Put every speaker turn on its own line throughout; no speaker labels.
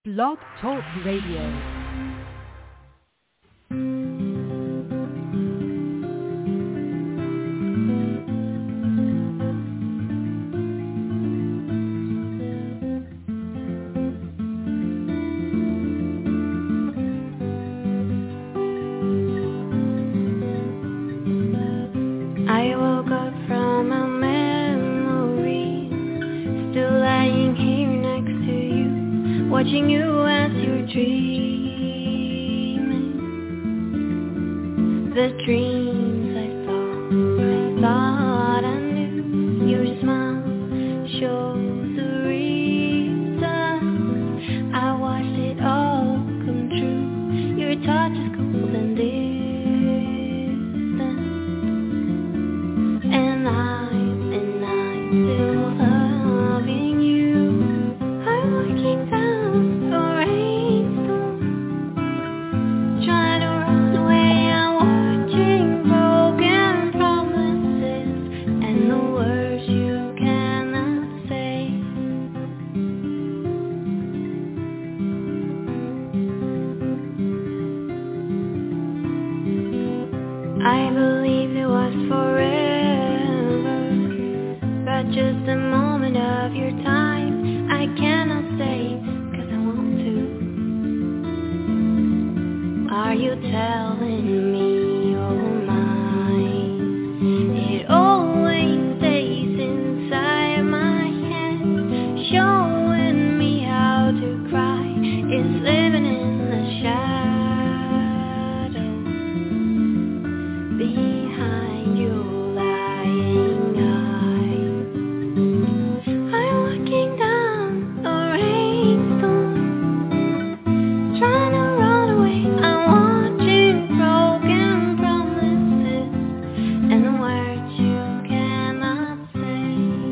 Blog Talk Radio.
Watching you as you're dreaming, the dreams I thought I knew. Your smile shows the reason I watched it all come true. Your touch is cold and distant, and I'm still loving you. I'm looking down. I believed it was forever, but just a moment of your time. I cannot stay, 'cause I want to. Are you telling me you're mine? It always stays inside my head, showing me how to cry. It's living in the shadow. Behind your lying eyes, I'm looking down a rainstorm, trying to run away. I'm watching broken promises and the words you cannot say.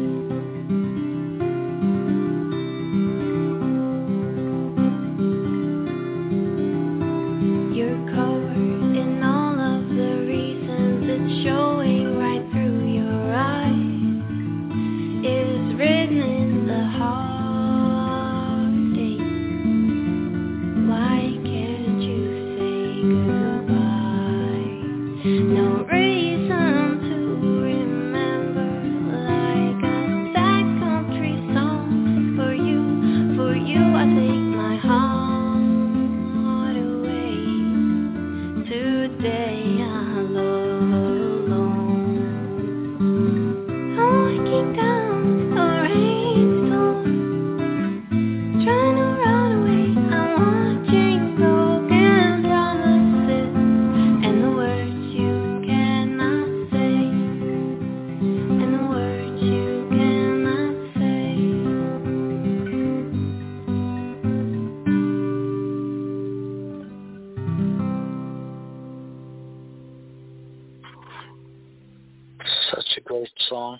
You're covered in all of the it's showing right through your eyes. It's written in the heartache. Why can't you say goodbye? No reason to remember, like a sad country song. For you I take my heart away. Today I love. Down a rainstorm, trying to run away. I'm watching broken promises and the words you cannot say, and the words you cannot say.
Such a great song.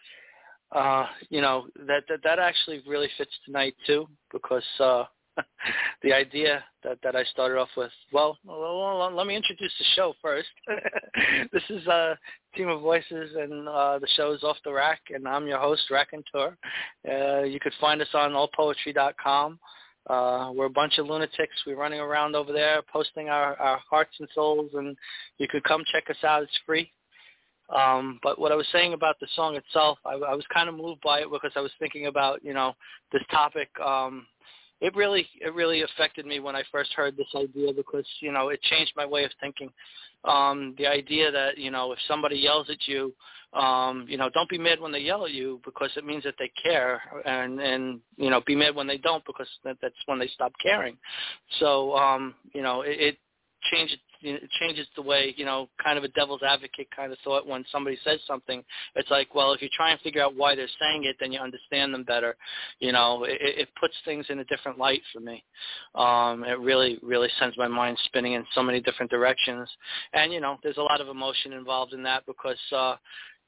That actually really fits tonight too, because the idea that I started off with. Well, let me introduce the show first. This is a Team of Voices, and the show is Off the Rack, and I'm your host, Raconteur. You could find us on allpoetry.com. We're a bunch of lunatics. We're running around over there posting our hearts and souls, and you could come check us out. It's free. But what I was saying about the song itself, I was kind of moved by it because I was thinking about, this topic. It really affected me when I first heard this idea because, it changed my way of thinking. The idea that, if somebody yells at you, don't be mad when they yell at you because it means that they care, and be mad when they don't because that's when they stop caring. So, it changes the way, kind of a devil's advocate kind of thought when somebody says something. It's like, well, if you try and figure out why they're saying it, then you understand them better. It puts things in a different light for me. It really, really sends my mind spinning in so many different directions. And, there's a lot of emotion involved in that because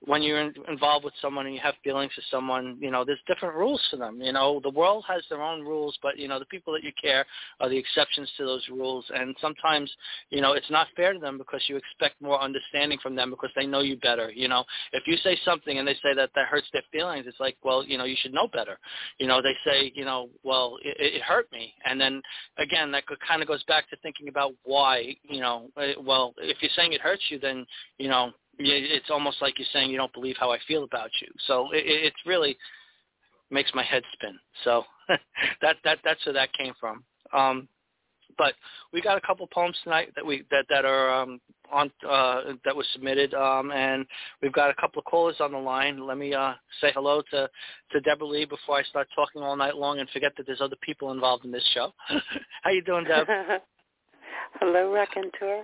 when you're involved with someone and you have feelings for someone, there's different rules for them. The world has their own rules, but, the people that you care are the exceptions to those rules. And sometimes, it's not fair to them because you expect more understanding from them because they know you better. If you say something and they say that hurts their feelings, it's like, well, you should know better. They say, well, it hurt me. And then, again, that kind of goes back to thinking about why, well, if you're saying it hurts you, then, it's almost like you're saying you don't believe how I feel about you. So it really makes my head spin. So that's where that came from. But we got a couple poems tonight that are on that was submitted, and we've got a couple of callers on the line. Let me say hello to Deborah Lee before I start talking all night long and forget that there's other people involved in this show. How you doing, Deb?
Hello, Raconteur.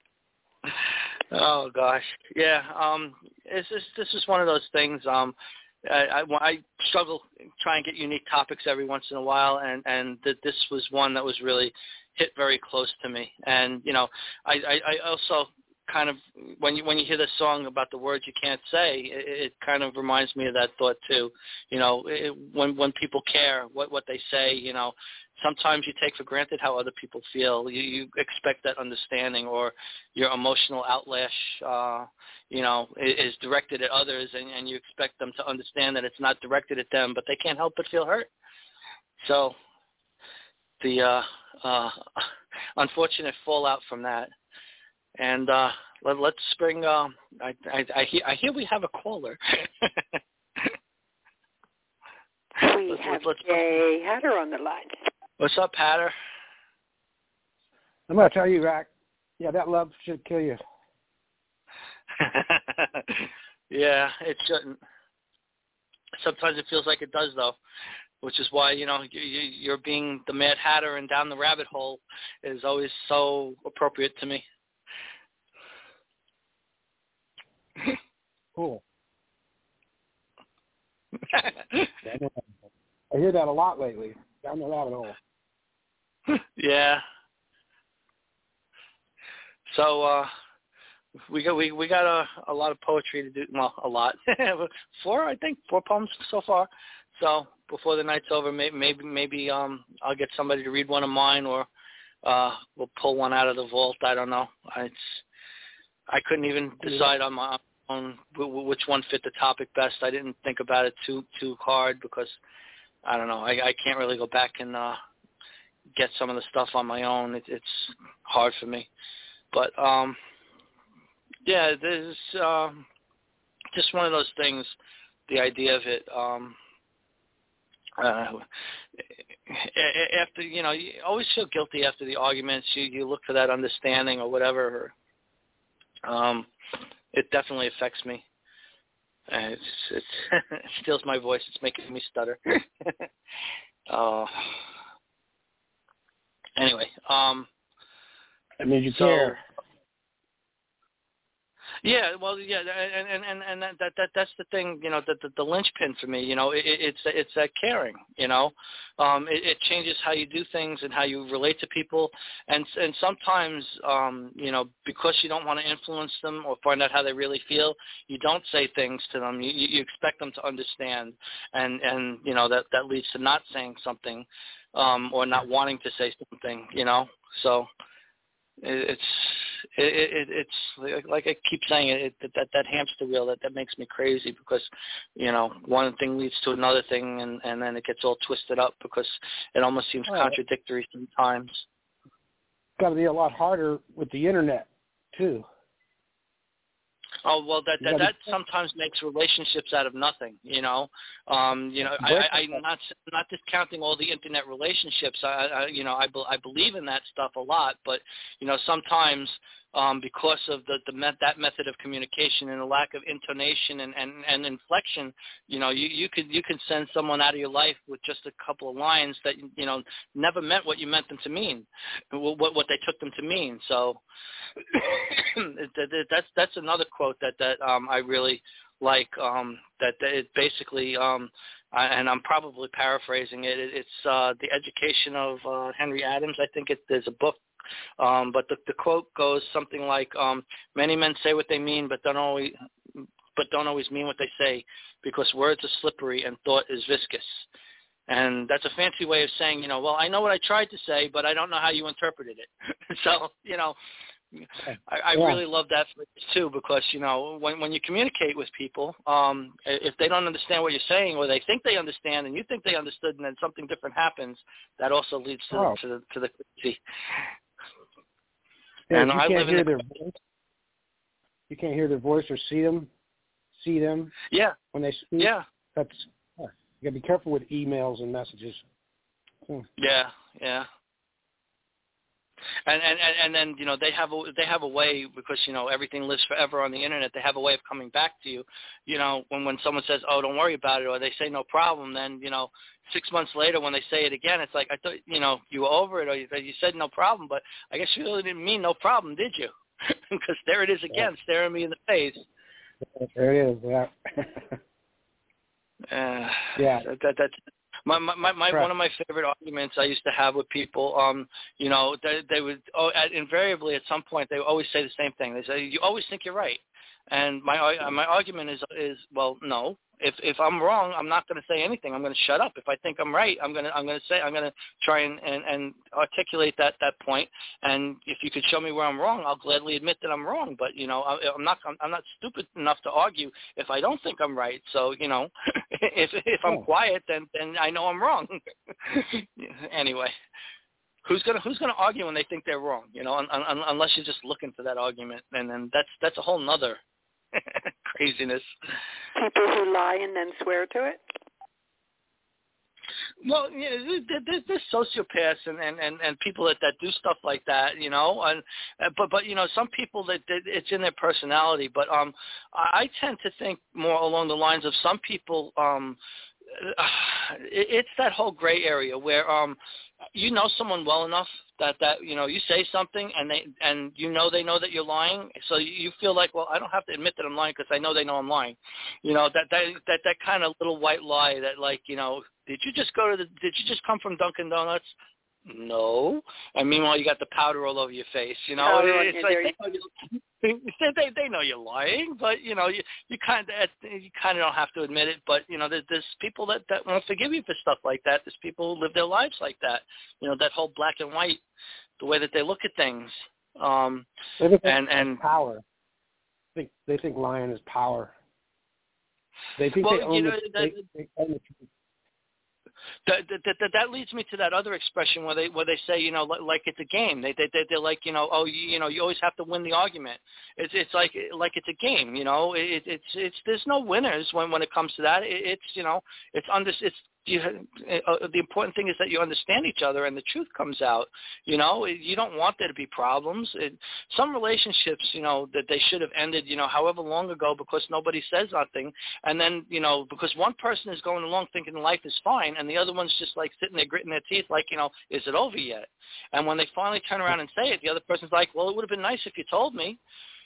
Oh gosh, yeah. This is one of those things. I struggle trying to get unique topics every once in a while, and this was one that was really hit very close to me. And I also kind of when you hear this song about the words you can't say, it kind of reminds me of that thought too. When people care what they say, sometimes you take for granted how other people feel. You expect that understanding, or your emotional outlash, is directed at others, and you expect them to understand that it's not directed at them, but they can't help but feel hurt. So the unfortunate fallout from that. And let's bring. I hear we have a caller.
We have Jay Hatter on the line.
What's up, Hatter?
I'm going to tell you, Rack. Yeah, that love should kill you.
Yeah, it shouldn't. Sometimes it feels like it does, though, which is why, you're being the Mad Hatter and down the rabbit hole is always so appropriate to me.
Cool. I hear that a lot lately, down the rabbit hole.
Yeah. So we got a lot of poetry to do. Well, a lot. Four poems so far. So before the night's over, maybe I'll get somebody to read one of mine, or we'll pull one out of the vault. I don't know. I couldn't even decide on my own which one fit the topic best. I didn't think about it too hard because I don't know. I can't really go back and get some of the stuff on my own. It's hard for me. But yeah, there's just one of those things. The idea of it. After you always feel guilty after the arguments. You look for that understanding or whatever. It definitely affects me. It steals my voice. It's making me stutter. Anyway,
that means you care.
Yeah, well, yeah, and that's the thing, the linchpin for me, it's that caring, it changes how you do things and how you relate to people, and sometimes, because you don't want to influence them or find out how they really feel, you don't say things to them. You expect them to understand, and that leads to not saying something, or not wanting to say something, so. It's like I keep saying that hamster wheel that makes me crazy because one thing leads to another thing and then it gets all twisted up because it almost seems contradictory sometimes.
It's got to be a lot harder with the internet too.
Oh well, that sometimes makes relationships out of nothing. I'm not discounting all the internet relationships. I believe in that stuff a lot, but sometimes because of that method of communication and the lack of intonation and inflection, you can send someone out of your life with just a couple of lines that never meant what you meant them to mean, what they took them to mean. So that's another quote that I really like. That it basically, and I'm probably paraphrasing it. It's The Education of Henry Adams. I think there's a book. But the quote goes something like, "Many men say what they mean, but but don't always mean what they say, because words are slippery and thought is viscous. And that's a fancy way of saying, well, I know what I tried to say, but I don't know how you interpreted it. So, I really love that too, because, when you communicate with people, if they don't understand what you're saying, or they think they understand and you think they understood, and then something different happens, that also leads to the crazy.
Yeah, and you can't hear their voice. You can't hear their voice or see them.
Yeah.
When they speak.
Yeah.
You gotta be careful with emails and messages.
Yeah. And then they have a way, because everything lives forever on the internet. They have a way of coming back to you. When someone says, "Oh, don't worry about it," or they say "no problem," then 6 months later when they say it again, it's like, I thought you were over it, or you said no problem, but I guess you really didn't mean no problem, did you? Because there it is again, staring me in the face.
There it is. Yeah. Yeah.
That's one of my favorite arguments I used to have with people. They would invariably at some point they would always say the same thing. They say, "You always think you're right," and my argument is well, no. If I'm wrong, I'm not going to say anything. I'm going to shut up. If I think I'm right, I'm going to try and articulate that point. And if you could show me where I'm wrong, I'll gladly admit that I'm wrong. But I'm not stupid enough to argue if I don't think I'm right. So if I'm quiet, then I know I'm wrong. Anyway. Who's gonna argue when they think they're wrong? Unless you're just looking for that argument, and then that's a whole nother craziness.
People who lie and then swear to it.
Well, there's sociopaths and people that do stuff like that, but some people that it's in their personality. But I tend to think more along the lines of some people. It's that whole gray area where someone well enough that you say something and they know that you're lying, so you feel like, well, I don't have to admit that I'm lying because I know they know I'm lying. That kind of little white lie that, like, did you just come from Dunkin' Donuts? No. And meanwhile, you got the powder all over your face. It's like they know you're lying, but you kind of don't have to admit it. But there's people that won't forgive you for stuff like that. There's people who live their lives like that. That whole black and white, the way that they look at things. And
power. They think lying is power. They think they own the truth.
That leads me to that other expression where they say, like it's a game. They're like, you always have to win the argument. It's like it's a game. It's there's no winners when it comes to that. The important thing is that you understand each other and the truth comes out. You don't want there to be problems. Some relationships, that they should have ended, however long ago, because nobody says nothing. And then, because one person is going along thinking life is fine, and the other one's just like sitting there gritting their teeth like, is it over yet? And when they finally turn around and say it, the other person's like, well, it would have been nice if you told me.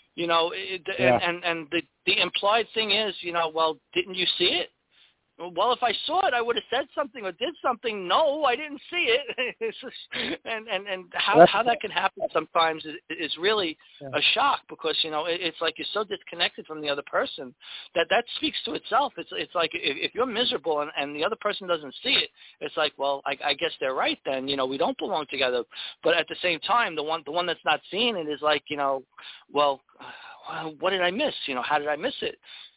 And the implied thing is, well, didn't you see it? Well, if I saw it, I would have said something or did something. No, I didn't see it. and how that can happen sometimes is really a shock, because it's like you're so disconnected from the other person that speaks to itself. It's like if you're miserable and the other person doesn't see it, it's like, well, I guess they're right then. We don't belong together. But at the same time, the one that's not seeing it is like, well, what did I miss? How did I miss it?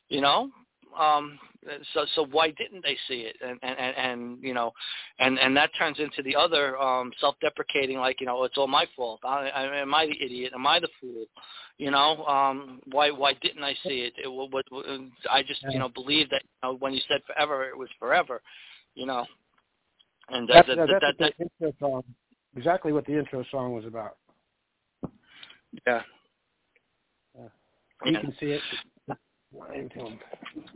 So why didn't they see it? And that turns into the other self-deprecating, like, it's all my fault. Am I the idiot? Am I the fool? Why didn't I see it? I just believe that when you said forever, it was forever. And
that's the intro song. Exactly what the intro song was about.
Yeah.
You can see it. Lying to him.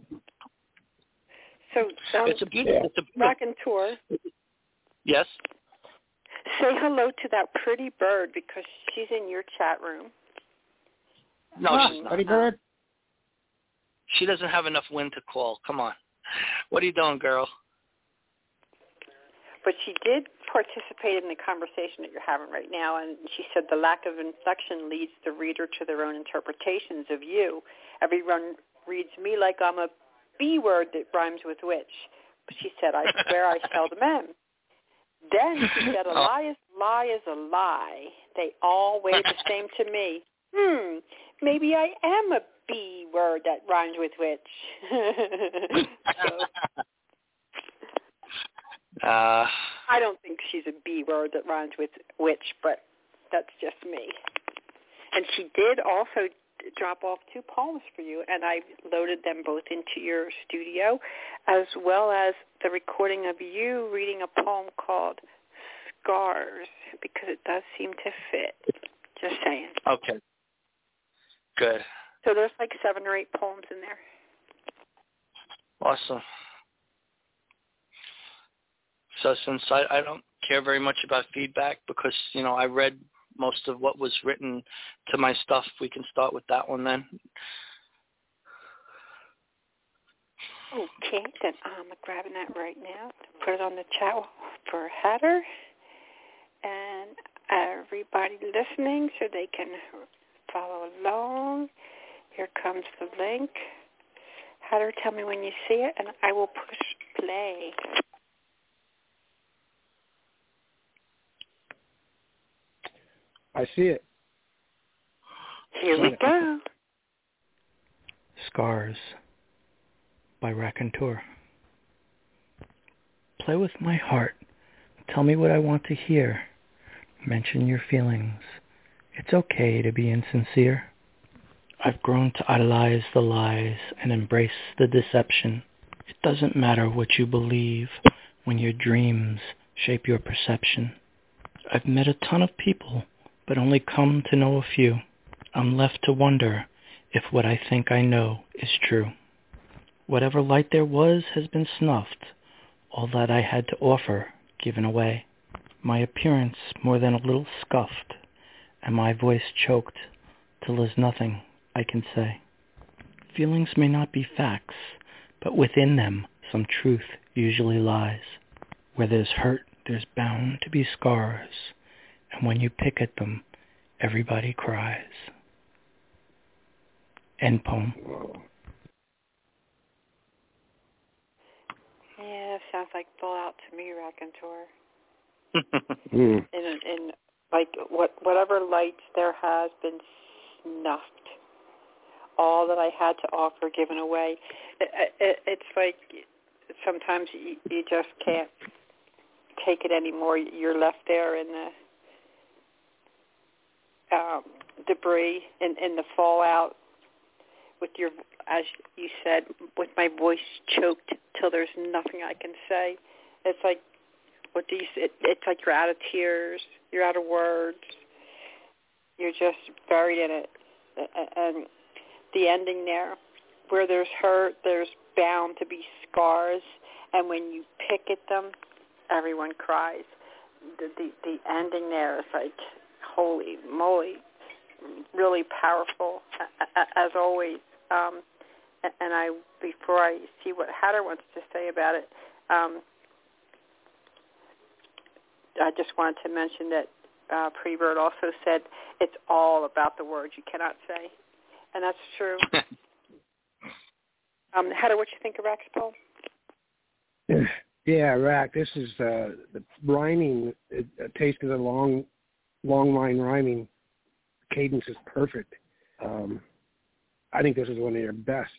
So
it's a beautiful
Raconteur.
Yes.
Say hello to that pretty bird, because she's in your chat room.
No, she's not.
Pretty bird.
She doesn't have enough wind to call. Come on. What are you doing, girl?
But she did participate in the conversation that you're having right now, and she said the lack of inflection leads the reader to their own interpretations of you. Everyone reads me like I'm a B word that rhymes with witch. But she said, I swear I seldom am. Then she said, a lie is a lie. They all weigh the same to me. Maybe I am a B word that rhymes with witch. I don't think she's a B word that rhymes with witch, but that's just me. And she did also drop off 2 poems for you, and I loaded them both into your studio, as well as the recording of you reading a poem called Scars, because it does seem to fit. Just saying.
Okay. Good.
So there's like 7 or 8 poems in there.
Awesome. So since I don't care very much about feedback because, I read most of what was written to my stuff, we can start with that one then.
Okay, then I'm grabbing that right now. Put it on the chat for Hatter and everybody listening so they can follow along. Here comes the link. Hatter, tell me when you see it, and I will push play.
I see it.
Here we go.
Scars by Raconteur. Play with my heart. Tell me what I want to hear. Mention your feelings. It's okay to be insincere. I've grown to idolize the lies and embrace the deception. It doesn't matter what you believe when your dreams shape your perception. I've met a ton of people, but only come to know a few. I'm left to wonder if what I think I know is true. Whatever light there was has been snuffed, all that I had to offer given away. My appearance more than a little scuffed, and my voice choked till there's nothing I can say. Feelings may not be facts, but within them some truth usually lies. Where there's hurt, there's bound to be scars, and when you pick at them, everybody cries. End poem.
Yeah, sounds like Fallout to me, Raconteur. in like whatever lights there has been snuffed. All that I had to offer given away. It's like sometimes you just can't take it anymore. You're left there in the debris, in the fallout, with your, as you said, with my voice choked till there's nothing I can say. It's like, what do you say? It's like you're out of tears, you're out of words, you're just buried in it. And the ending there, where there's hurt, there's bound to be scars, and when you pick at them, everyone cries. The ending there is like, holy moly, really powerful, as always. And before I see what Hatter wants to say about it, I just wanted to mention that Pre-Bird also said it's all about the words you cannot say, and that's true. Hatter, what you think of Rack's poem?
Yeah, Rack, this is the rhyming. Taste of the long line rhyming cadence is perfect. I think this is one of your best.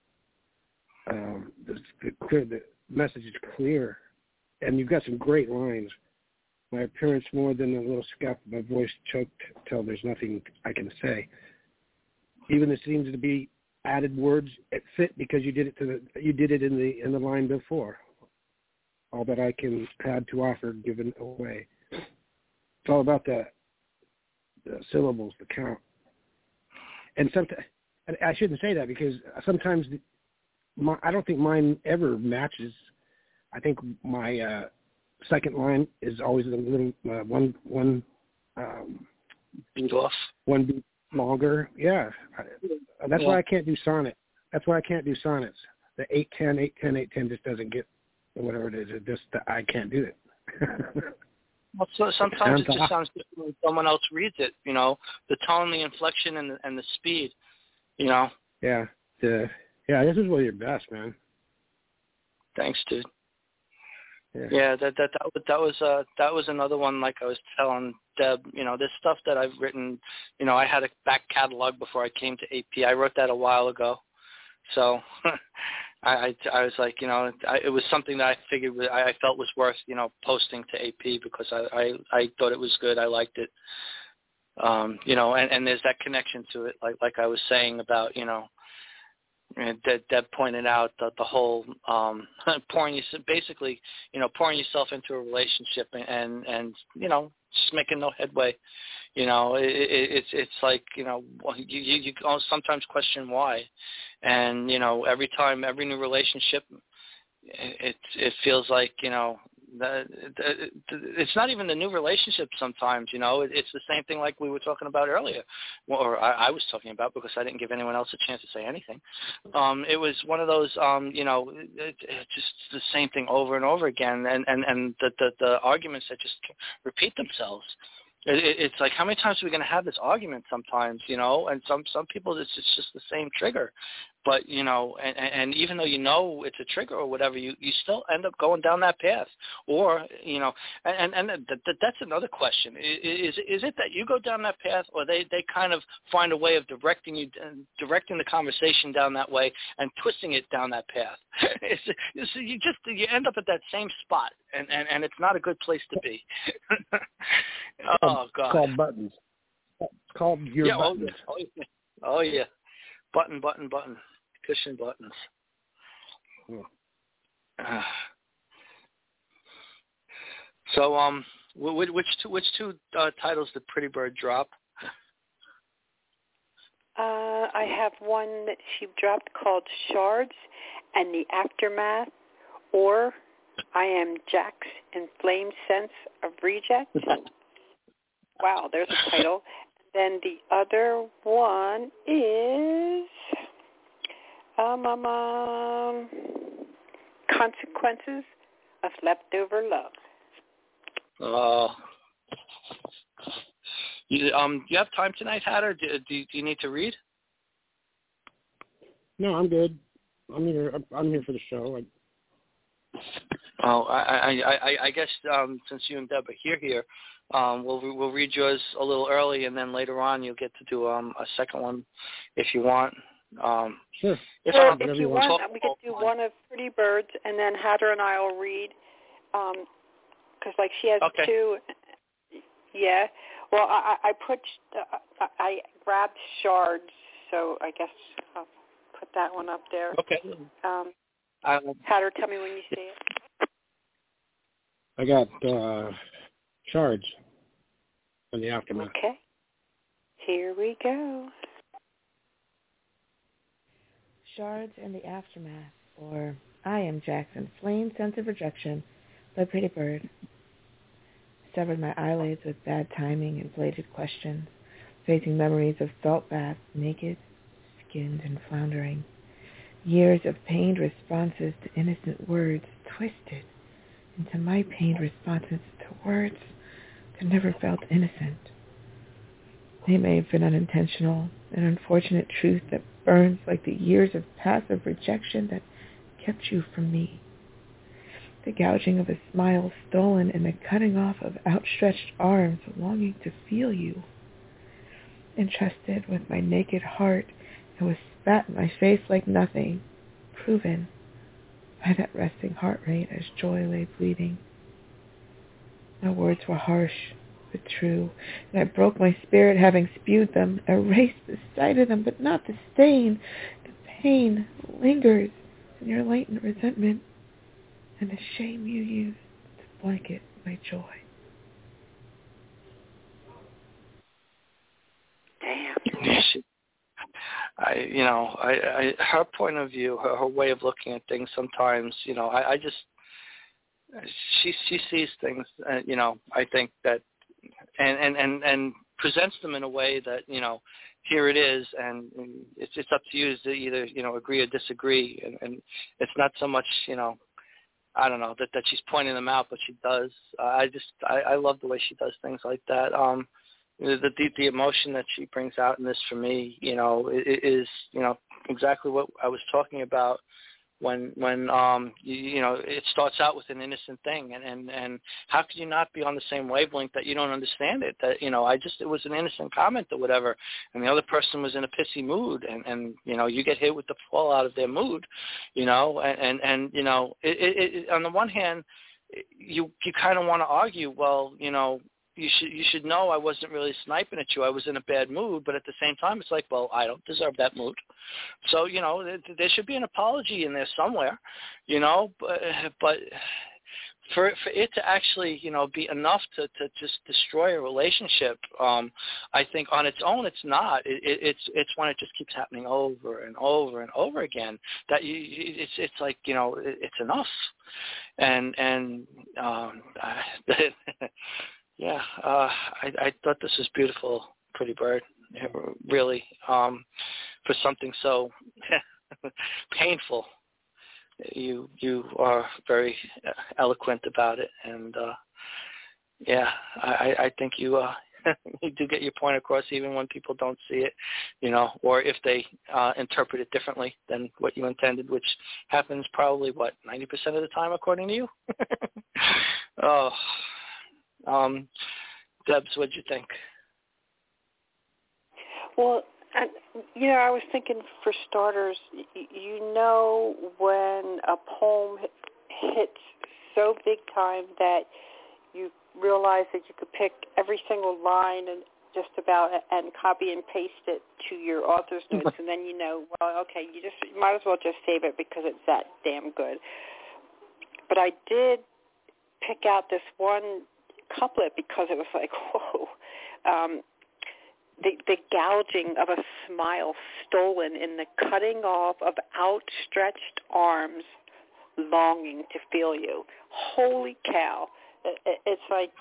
The message is clear, and you've got some great lines. My appearance more than a little scuff, my voice choked till there's nothing I can say. Even there seems to be added words, it fit because you did it in the line before. All that I can had to offer given away. It's all about the syllables, the count. And sometimes, I shouldn't say that because sometimes I don't think mine ever matches. I think my second line is always a little one
beat off.
One beat longer. Yeah, that's why I can't do sonnet. That's why I can't do sonnets. The 8-10, 8-10, 8-10 just doesn't get whatever it is. It just I can't do it.
Well, so sometimes it just sounds different when someone else reads it. The tone, the inflection, and the speed.
Yeah. Yeah, this is really your best, man.
Thanks, dude. Yeah, that was another one. Like I was telling Deb, this stuff that I've written. I had a back catalog before I came to AP. I wrote that a while ago, so I was like, it was something that I figured I felt was worth posting to AP because I thought it was good. I liked it, and there's that connection to it, like I was saying about Deb pointed out the whole pouring yourself into a relationship and just making no headway. It's like you sometimes question why, and every new relationship, it feels like it's not even the new relationship sometimes, it's the same thing like we were talking about earlier, or I was talking about because I didn't give anyone else a chance to say anything. It was one of those, it's just the same thing over and over again, and the arguments that just repeat themselves. It's like, how many times are we going to have this argument sometimes, and some people it's just the same trigger. But, and even though it's a trigger or whatever, you still end up going down that path. Or, and that's another question. Is it that you go down that path, or they kind of find a way of directing the conversation down that way and twisting it down that path? You end up at that same spot, and it's not a good place to be. Oh, God.
It's called buttons. It's called your buttons.
Oh, yeah. Button. Cushion buttons.
Yeah.
So, which two titles did Pretty Bird drop?
I have one that she dropped called Shards and the Aftermath, or I Am Jax Inflamed Sense of Reject. Wow, there's a title. Then the other one is Consequences of Leftover Love.
You have time tonight, Hatter? Do you need to read?
No, I'm good. I'm here for the show.
I guess since you and Deb are here, we'll read yours a little early, and then later on you'll get to do a second one if you want.
Sure.
If you want, we could do one of Pretty Birds, and then Hatter and I will read, because like she has two. Yeah. Well, I grabbed Shards, so I guess I'll put that one up there.
Okay.
Hatter, tell me when you see it.
I got Shards in the Aftermath.
Okay. Here we go.
Shards in the Aftermath, or I Am Jackson, Flame Sense of Rejection by Pretty Bird. Severed my eyelids with bad timing and bladed questions, facing memories of salt baths, naked, skinned, and floundering. Years of pained responses to innocent words twisted into my pained responses to words that never felt innocent. They may have been unintentional, an unfortunate truth that burns like the years of passive rejection that kept you from me. The gouging of a smile stolen and the cutting off of outstretched arms longing to feel you. Entrusted with my naked heart and was spat in my face like nothing, proven by that resting heart rate as joy lay bleeding. My words were harsh, but true, and I broke my spirit having spewed them, erased the sight of them, but not the stain. The pain lingers in your latent resentment, and the shame you used to blanket my joy.
Damn.
Her point of view, her way of looking at things sometimes, she sees things, I think that, and presents them in a way that, here it is, and it's up to you to either, agree or disagree, and it's not so much, I don't know, that she's pointing them out, but she does. I love the way she does things like that. the emotion that she brings out in this for me, is exactly what I was talking about when it starts out with an innocent thing, and how could you not be on the same wavelength that you don't understand it? That it was an innocent comment or whatever, and the other person was in a pissy mood, and you get hit with the fallout of their mood, and on the one hand, you kind of want to argue, well, you should know I wasn't really sniping at you. I was in a bad mood, but at the same time, it's like, well, I don't deserve that mood. So, there should be an apology in there somewhere, but for it to actually, be enough to just destroy a relationship, I think on its own it's not. It's when it just keeps happening over and over and over again that it's like, it's enough. And yeah, I thought this was beautiful, Pretty Bird, really, for something so painful. You are very eloquent about it, and I think you you do get your point across even when people don't see it, or if they interpret it differently than what you intended, which happens probably, 90% of the time, according to you? Oh. Debs, what'd you think?
Well, I was thinking, for starters, when a poem hits so big time that you realize that you could pick every single line and just about and copy and paste it to your author's notes, and then okay, you might as well just save it because it's that damn good. But I did pick out this one couplet because it was like, whoa, the gouging of a smile stolen in the cutting off of outstretched arms longing to feel you. Holy cow. It's like,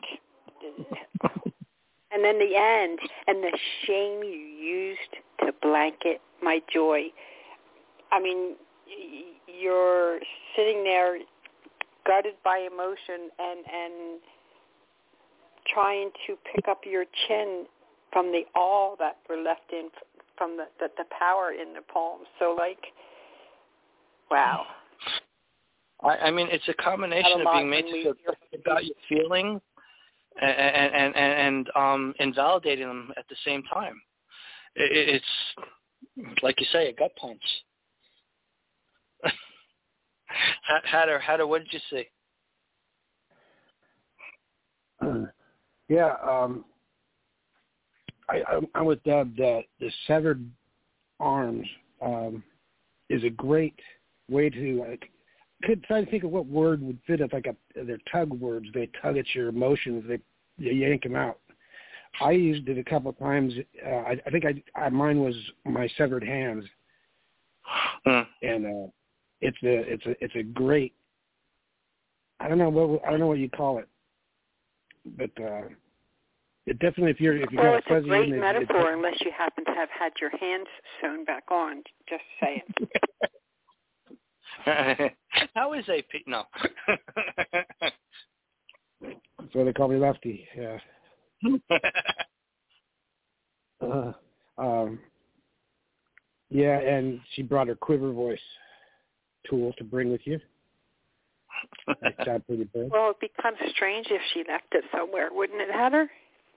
and then the end, and the shame you used to blanket my joy. I mean, you're sitting there gutted by emotion and trying to pick up your chin from the awe that we're left in from the power in the poem. So, wow.
I mean, it's a combination of being made to feel about your feelings and invalidating them at the same time. It's, like you say, a gut punch. Hatter, what did you see?
I'm with Deb that the severed arms is a great way to. I could try to think of what word would fit as they're tug words. They tug at your emotions. They yank them out. I used it a couple of times. I think mine was my severed hands, and it's a great. I don't know what you call it, but it definitely if you got
it's a great metaphor unless you happen to have had your hands sewn back on. Just saying.
How is AP? No.
That's why they call me Lefty. Yeah. Yeah, and she brought her quiver voice tool to bring with you. Nice job, Pretty Bird.
Well, it'd be kind of strange if she left it somewhere, wouldn't it, Heather?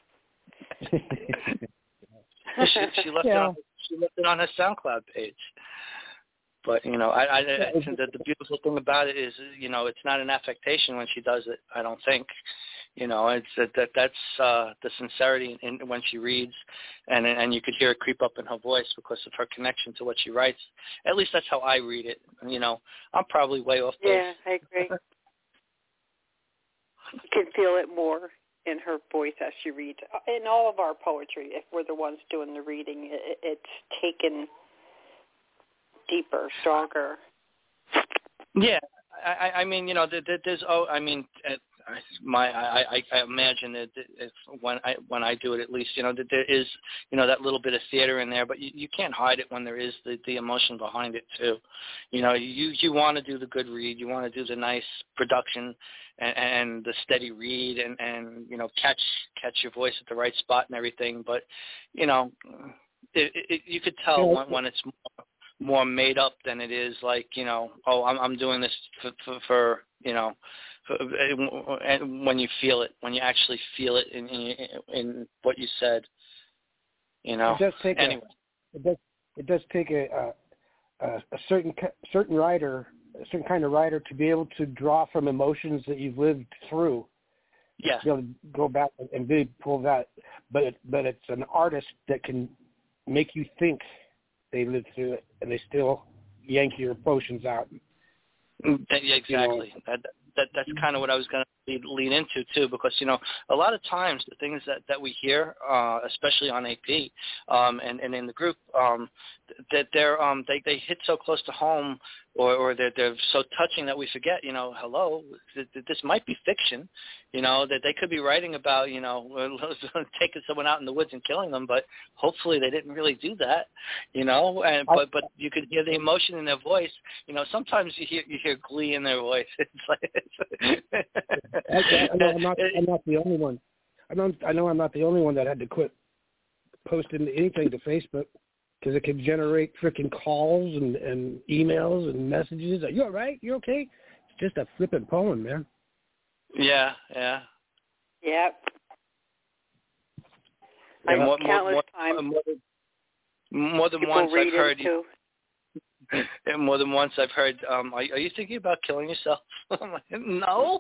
She left it on her SoundCloud page. But I think that the beautiful thing about it is, it's not an affectation when she does it. I don't think, it's that's the sincerity in when she reads, and you could hear it creep up in her voice because of her connection to what she writes. At least that's how I read it. I'm probably way off base.
Yeah, I agree. You can feel it more in her voice as she reads. In all of our poetry, if we're the ones doing the reading, it's taken deeper, stronger.
Yeah, I mean, there's I imagine that if when I do it, at least, that there is, that little bit of theater in there, but you can't hide it when there is the emotion behind it too. You want to do the good read, you want to do the nice production and the steady read and catch your voice at the right spot and everything, but you could tell when it's more made up than it is like, I'm doing this for and when you feel it, when you actually feel it in what you said,
It does take it does take a certain writer, a certain kind of writer, to be able to draw from emotions that you've lived through.
Yeah.
To be able to go back and really pull that, but it's an artist that can make you think they lived through it, and they still yank your emotions out.
Yeah, exactly. That's kind of what I was going to lead into too, because a lot of times the things that we hear, especially on AP and in the group, that they hit so close to home, or they're so touching that we forget. Hello, this might be fiction. That they could be writing about taking someone out in the woods and killing them, but hopefully they didn't really do that. But you could hear the emotion in their voice. Sometimes you hear glee in their voice. It's like
I'm not the only one. I know I'm not the only one that had to quit posting anything to Facebook because it can generate freaking calls and emails and messages. Are you all right? You okay? It's just a flippant poem, man.
Yeah.
Yep.
Yeah, more than
people
once
read
I've heard
into.
And more than once I've heard, are you thinking about killing yourself? I'm like, no.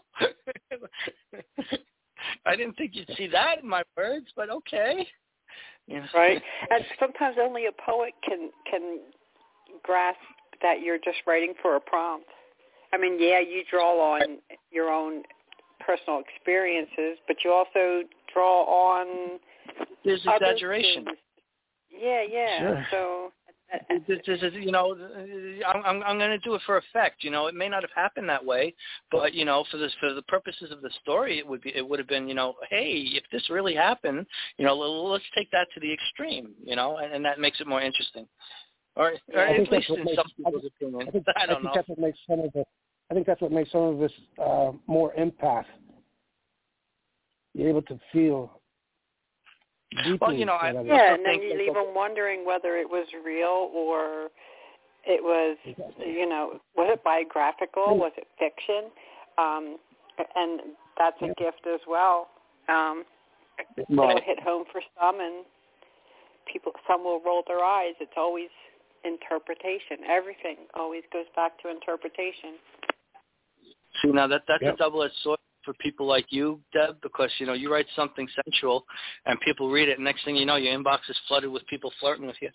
I didn't think you'd see that in my words, but okay.
Right. And sometimes only a poet can grasp that you're just writing for a prompt. I mean, yeah, you draw on your own personal experiences, but you also draw on
there's exaggeration.
Things. Yeah.
Sure.
So
this is, I'm going to do it for effect. It may not have happened that way, but for the purposes of the story, it would have been, hey, if this really happened, let's take that to the extreme, and that makes it more interesting, or at least in some people's opinion. I don't know.
I think that's what makes some of us more empath. You're able to feel.
Well,
and then you leave them wondering whether it was real or it was, was it biographical? Was it fiction? And that's a gift as well. It'll hit home for some, and some will roll their eyes. It's always interpretation. Everything always goes back to interpretation.
See, now that's a double-edged sword for people like you, Deb, because, you write something sensual and people read it, and next thing you know, your inbox is flooded with people flirting with you.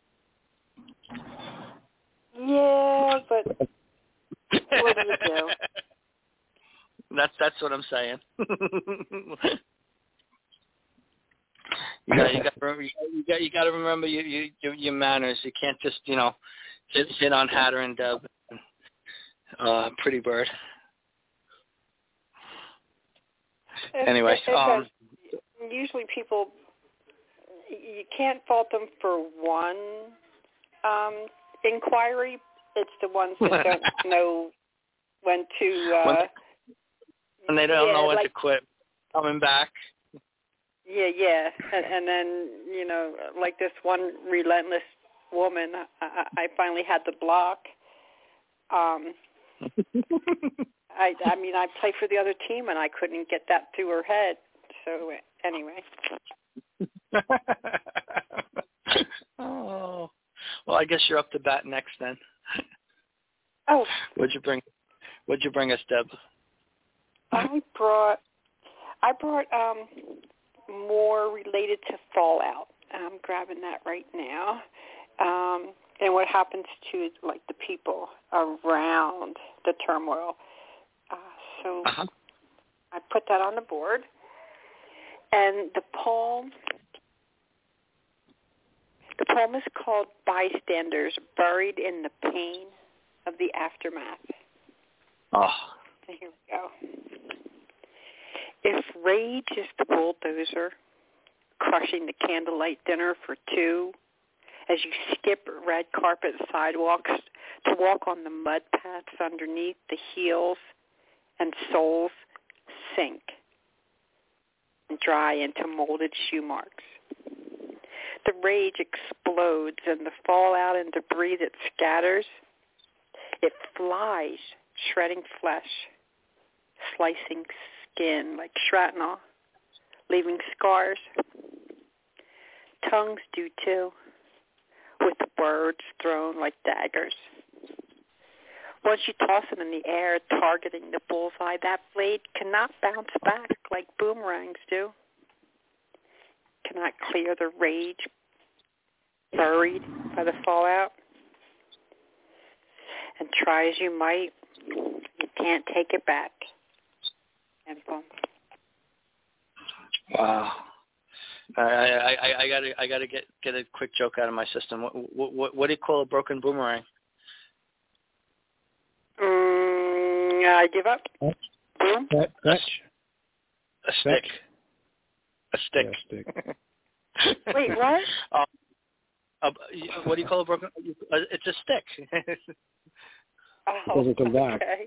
Yeah, but what do you do?
That's what I'm saying. You got to remember your manners. You can't just, hit on Hatter and Deb, Pretty Bird. Anyway,
usually people, you can't fault them for one inquiry. It's the ones that don't know when to.
When they don't know when to quit, coming back.
Yeah, and then like this one relentless woman, I finally had to block. I mean, I played for the other team, and I couldn't get that through her head. So anyway.
Oh, well, I guess you're up to bat next then.
Oh.
What'd you bring us, Deb?
I brought more related to Fallout. I'm grabbing that right now. And what happens to like the people around the turmoil. So I put that on the board. And the poem is called Bystanders, Buried in the Pain of the Aftermath.
Oh.
So here we go. If rage is the bulldozer crushing the candlelight dinner for two, as you skip red carpet sidewalks to walk on the mud paths underneath, the heels and soles sink and dry into molded shoe marks. The rage explodes, and the fallout and debris that scatters, it flies, shredding flesh, slicing skin like shrapnel, leaving scars. Tongues do too, with words thrown like daggers. Once you toss them in the air, targeting the bullseye, that blade cannot bounce back like boomerangs do. Cannot clear the rage buried by the fallout. And try as you might, you can't take it back. And boom.
Wow. I gotta get a quick joke out of my system. What do you call a broken boomerang?
I give up. Boom.
Fetch.
A stick. A stick.
Yeah, stick.
Wait, what?
What do you call a broken? It's a stick.
Oh,
doesn't come back.
Okay.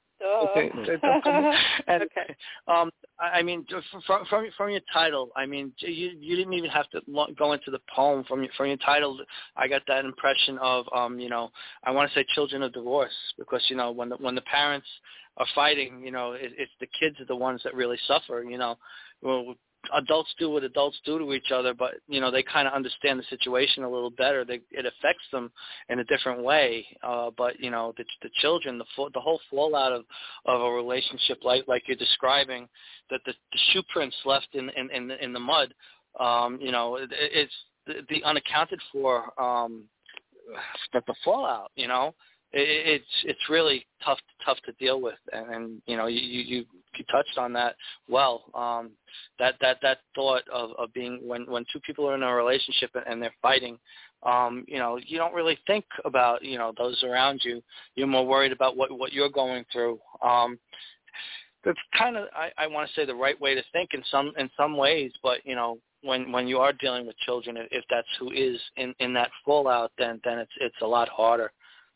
And,
okay.
I mean, from your title, I mean, you didn't even have to go into the poem. From your title, I got that impression of, I want to say children of divorce, because when the parents are fighting, it's the kids are the ones that really suffer. Well, adults do what adults do to each other, but they kind of understand the situation a little better. It affects them in a different way. But the children, the whole fallout of a relationship like you're describing, that the shoe prints left in the mud. It's the unaccounted for. But the fallout, it's really tough to deal with, and you touched on that well. That thought of being when two people are in a relationship and they're fighting, you don't really think about those around you. You're more worried about what you're going through. That's kind of I want to say the right way to think in some ways, but when you are dealing with children, if that's who is in that fallout, then it's a lot harder.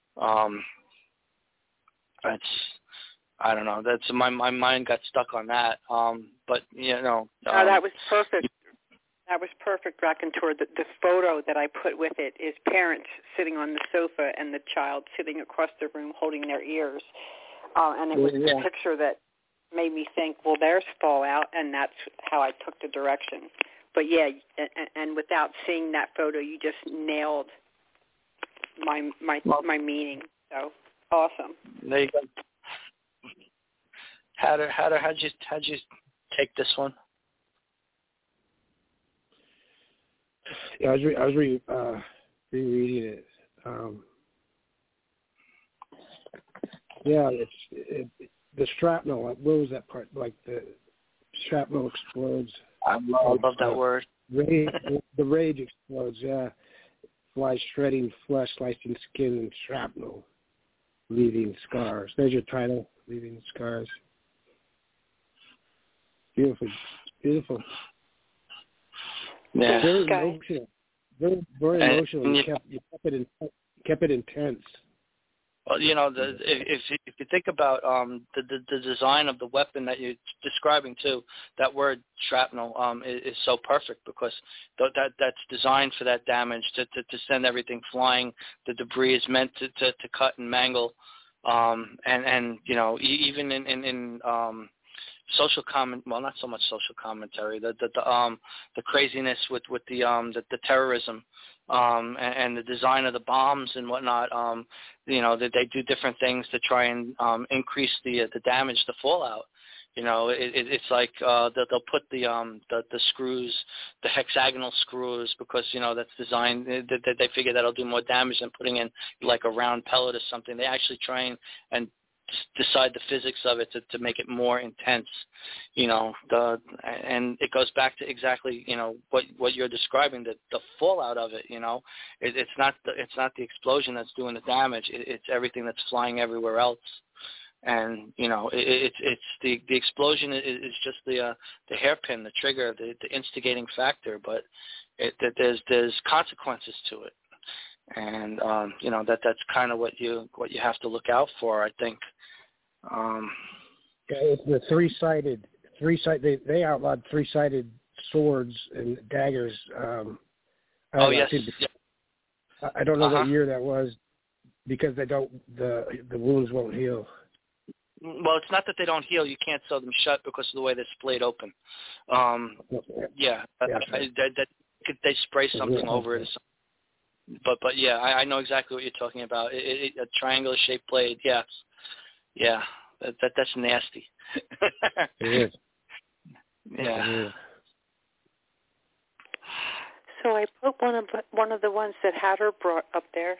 I don't know. That's my mind got stuck on that. But
that was perfect. That was perfect, Raconteur. The photo that I put with it is parents sitting on the sofa and the child sitting across the room holding their ears. And it was a picture that made me think, well, there's fallout, and that's how I took the direction. But yeah, and without seeing that photo, you just nailed my meaning. So awesome.
There you go. How'd you take this one?
Yeah, I was rereading it. The shrapnel. What was that part? Like the shrapnel explodes.
I love that word.
The rage explodes. Yeah, flies shredding flesh, slicing skin, and shrapnel, leaving scars. There's your title, Leaving Scars. Beautiful.
Yeah.
Very emotional. Very emotional. You kept it intense.
Well, if you think about the design of the weapon that you're describing too, that word shrapnel is so perfect, because that's designed for that damage to send everything flying. The debris is meant to cut and mangle, and even in social comment, well, not so much social commentary, the craziness with the terrorism. And the design of the bombs and whatnot, that they do different things to try and increase the damage, the fallout. It's like they'll put the screws, the hexagonal screws, because that's designed. They figure that'll do more damage than putting in like a round pellet or something. They actually try and decide the physics of it to make it more intense, and it goes back to exactly what you're describing, the fallout of it. It's not the explosion that's doing the damage. It's everything that's flying everywhere else. And it's the explosion is just the hairpin, the trigger, the instigating factor, but there's consequences to it, and that's kind of what you have to look out for, I think.
It's the three-sided. They outlawed three-sided swords and daggers.
Yes.
I don't know what year that was, because the wounds won't heal.
Well, it's not that they don't heal. You can't sew them shut because of the way they're splayed open. They spray something over it. But yeah, I know exactly what you're talking about. A triangular shaped blade. Yeah. That's nasty.
It is.
Yeah.
It is.
So I put one of the ones that Hatter brought up there.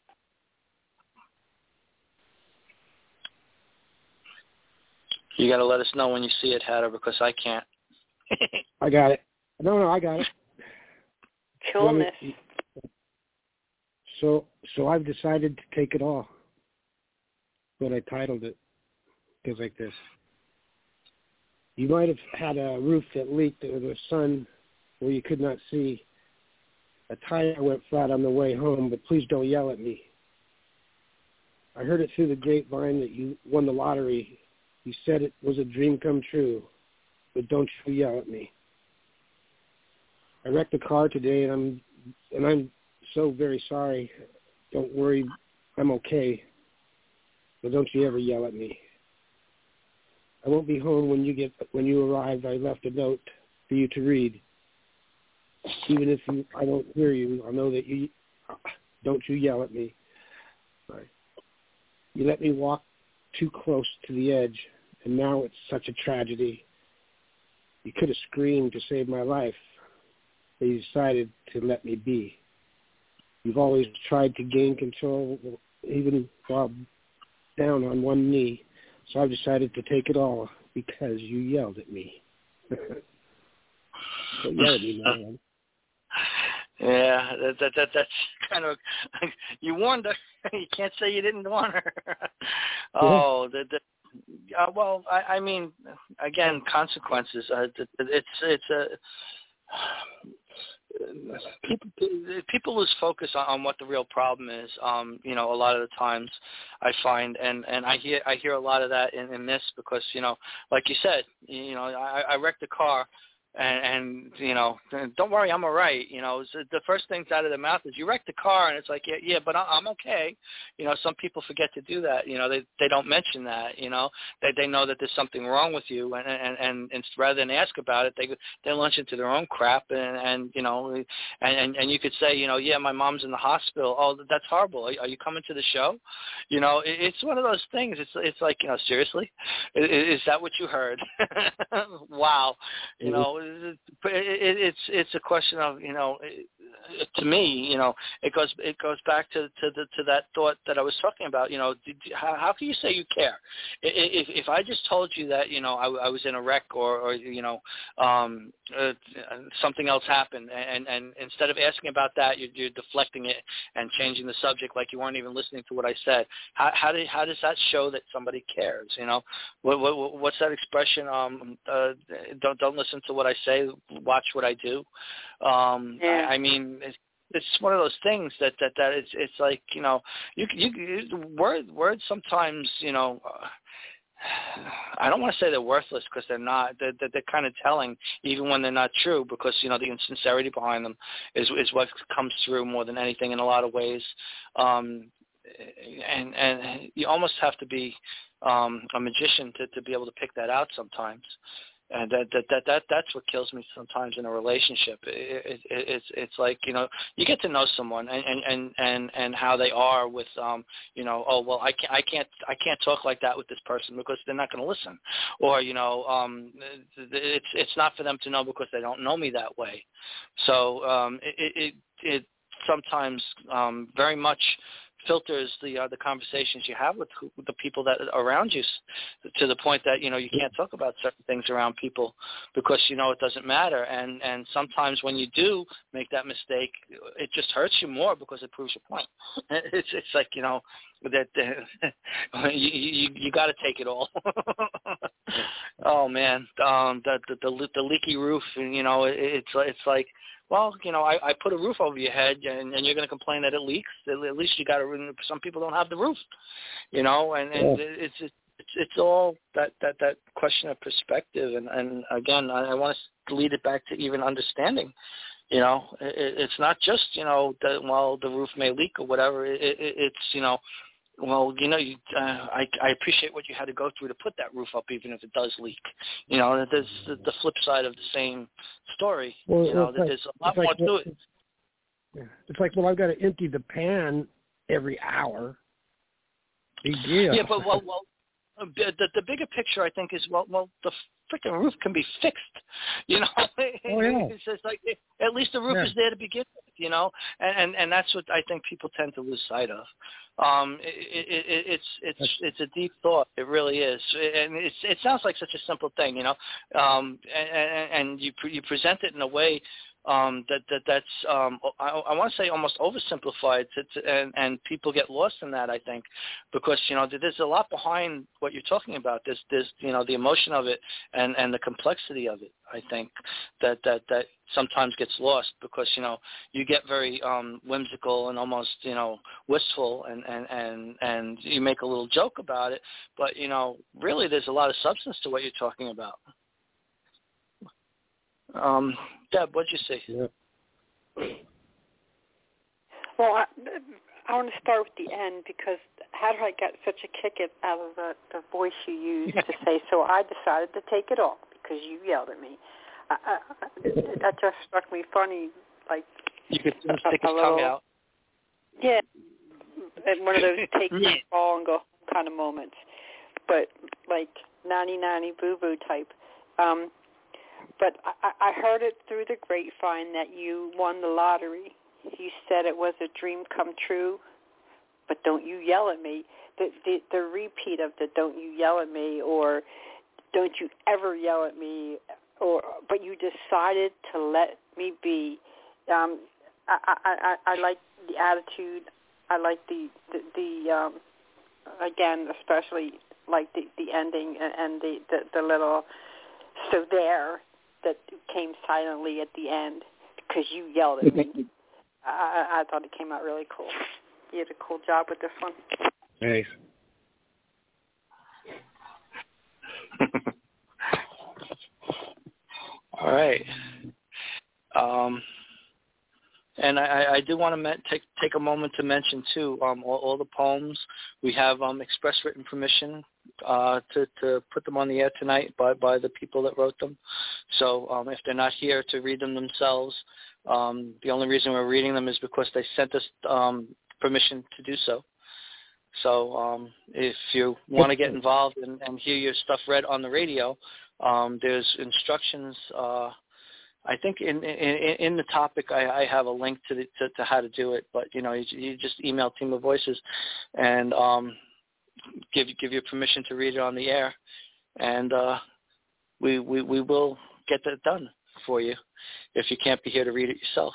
You got to let us know when you see it, Hatter, because I can't.
I got it. No, I got it.
Coolness.
So I've decided to take it all. What I titled it goes like this. You might have had a roof that leaked or the sun where you could not see. A tire went flat on the way home, but please don't yell at me. I heard it through the grapevine that you won the lottery. You said it was a dream come true, but don't you yell at me. I wrecked the car today, and I'm so very sorry. Don't worry, I'm okay. But don't you ever yell at me. I won't be home when you arrive. I left a note for you to read. Even if I don't hear you, I'll know that you don't you yell at me. Sorry. You let me walk too close to the edge, and now it's such a tragedy. You could have screamed to save my life, but you decided to let me be. You've always tried to gain control, even while down on one knee, so I've decided to take it all because you yelled at me. Don't yell at me, man.
Yeah, that's kind of, you warned her. You can't say you didn't warn her. Oh, well, I mean, again, consequences. People lose focus on what the real problem is. A lot of the times I find, and I hear a lot of that in this because, like you said, I wrecked the car. And don't worry, I'm all right. The first things out of their mouth is, you wrecked the car, and it's like, yeah, but I'm okay. Some people forget to do that. They don't mention that. They know that there's something wrong with you, and rather than ask about it, they launch into their own crap, and you could say, yeah, my mom's in the hospital. Oh, that's horrible. Are you coming to the show? It's one of those things. It's like, seriously, is that what you heard? Wow. It's a question of, to me, it goes back to that thought that I was talking about. How can you say you care if I just told you that I was in a wreck or something else happened, and instead of asking about that, you're deflecting it and changing the subject like you weren't even listening to what I said. How does that show that somebody cares? What's that expression? Don't listen to what I say, watch what I do.
Yeah.
I mean, it's one of those things that it's like, words sometimes, I don't want to say they're worthless because they're not. They're kind of telling, even when they're not true, because the insincerity behind them is what comes through more than anything in a lot of ways. And you almost have to be a magician to be able to pick that out sometimes. And that's what kills me sometimes in a relationship. It's like, you get to know someone and how they are with oh well, I can't talk like that with this person because they're not going to listen, or it's not for them to know because they don't know me that way. So it sometimes very much filters the conversations you have with the people that are around you, to the point that you can't talk about certain things around people because it doesn't matter, and sometimes when you do make that mistake, it just hurts you more because it proves your point. It's like that you got to take it all. Oh man, the leaky roof, and it's like, well, I put a roof over your head, and you're going to complain that it leaks. At least you got to. Some people don't have the roof, and it's all that question of perspective, and again, I want to lead it back to even understanding. It's not just that the roof may leak or whatever. It's I appreciate what you had to go through to put that roof up, even if it does leak. There's the flip side of the same story.
Well,
there's a lot more to it.
Yeah. It's like, well, I've got to empty the pan every hour. Big deal.
Yeah, but the bigger picture, I think, is the freaking roof can be fixed.
Oh, yeah.
It's just like, at least the roof is there to begin with, and that's what I think people tend to lose sight of. It's a deep thought. It really is, and it sounds like such a simple thing, and you present it in a way that's I want to say almost oversimplified, and people get lost in that, I think, because there's a lot behind what you're talking about. There's the emotion of it and the complexity of it. I think that sometimes gets lost because you get very whimsical and almost wistful, and you make a little joke about it, but really there's a lot of substance to what you're talking about. Deb, what'd you say?
Yeah.
Well, I want to start with the end, because how did I get such a kick out of the voice you used to say, so I decided to take it off because you yelled at me. That just struck me funny, like
you could stick his tongue out.
Yeah, and one of those take the ball and go home kind of moments, but like nanny boo boo type. But I heard it through the grapevine that you won the lottery. You said it was a dream come true, but don't you yell at me. The repeat of the don't you yell at me, or don't you ever yell at me, but you decided to let me be. I like the attitude. I like the again, especially like the ending and the little so there that came silently at the end because you yelled at me. I thought it came out really cool. You did a cool job with this one.
Thanks.
All right. And I do want to take a moment to mention, too, all the poems. We have express written permission to put them on the air tonight by the people that wrote them. So if they're not here to read them themselves, the only reason we're reading them is because they sent us permission to do so. So if you want to get involved and hear your stuff read on the radio, there's instructions. I think in the topic I have a link to how to do it, but you just email Team of Voices and give you permission to read it on the air, and we will get that done for you if you can't be here to read it yourself.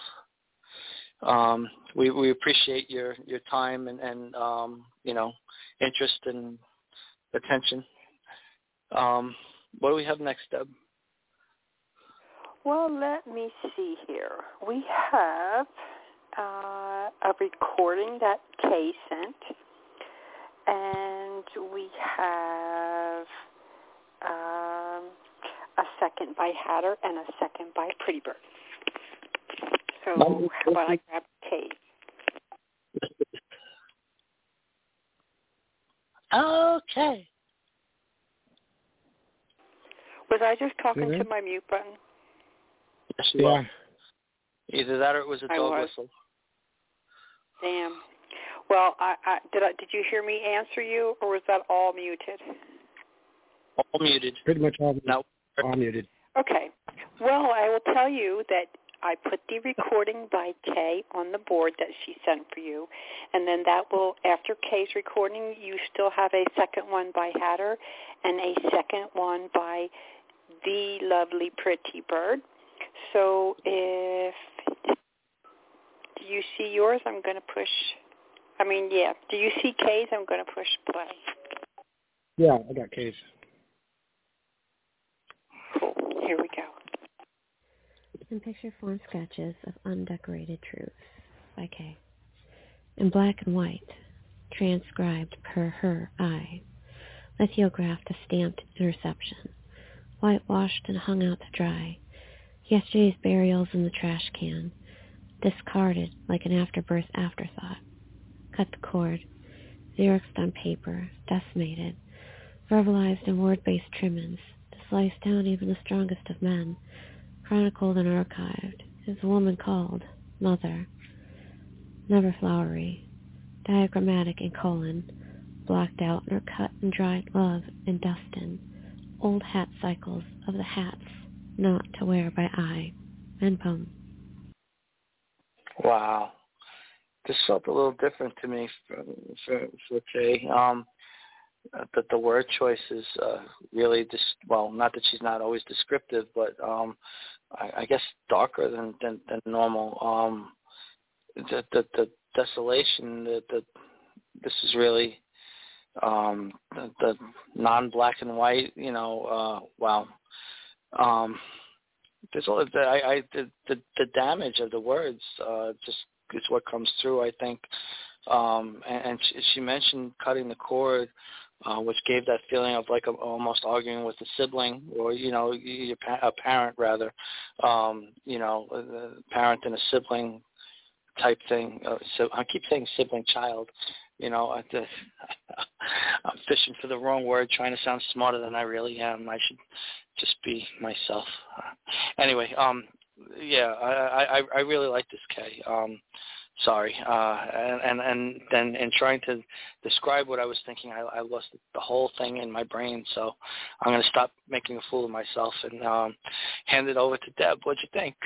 We appreciate your time and interest and attention. What do we have next, Deb?
Well, let me see here. We have a recording that Kay sent, and we have a second by Hatter and a second by Pretty Bird. So how about I grab Kay?
Okay.
Was I just talking to my mute button?
Yes, you are. Either that or it was a dog whistle.
Damn. Well, did you hear me answer you, or was that all muted?
All muted.
Pretty much all muted.
No.
All muted.
Okay. Well, I will tell you that I put the recording by Kay on the board that she sent for you, and then that will, after Kay's recording, you still have a second one by Hatter and a second one by the lovely Pretty Bird. So if you see yours, I'm going to push Yeah. Do you see K's? I'm going to push play.
Yeah, I got K's.
Cool. Here we go.
And picture form sketches of undecorated truths by Kay. In black and white, transcribed per her eye, lithographed a stamped interception, whitewashed and hung out to dry, yesterday's burials in the trash can, discarded like an afterbirth afterthought, cut the cord, xeroxed on paper, decimated, verbalized in word-based trimmings, to slice down even the strongest of men, chronicled and archived, as a woman called, mother, never flowery, diagrammatic in colon, blocked out in her cut and dried love and dustin, old hat cycles of the hats not to wear by eye, and poem.
Wow. This felt a little different to me for Kay. That the word choice is really not that she's not always descriptive, but I guess darker than normal. The desolation, this is really the non-black and white. Wow. There's all the damage of the words just is what comes through, I think. And she mentioned cutting the cord, which gave that feeling of like almost arguing with a sibling, or a parent rather, a parent and a sibling type thing. So I keep saying sibling child. I'm fishing for the wrong word, trying to sound smarter than I really am. I should just be myself. Anyway, I really like this, Kay. Sorry. And then in trying to describe what I was thinking, I lost the whole thing in my brain. So I'm going to stop making a fool of myself and hand it over to Deb. What'd you think?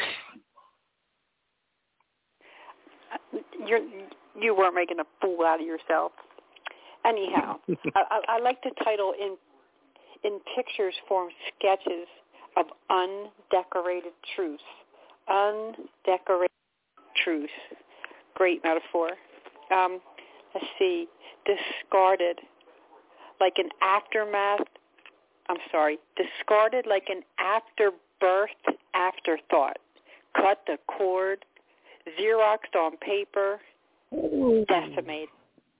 You weren't making a fool out of yourself. Anyhow, I like the title in pictures form sketches of undecorated truths. Undecorated truths. Great metaphor. Let's see. Discarded like an discarded like an afterbirth afterthought. Cut the cord, xeroxed on paper, decimated.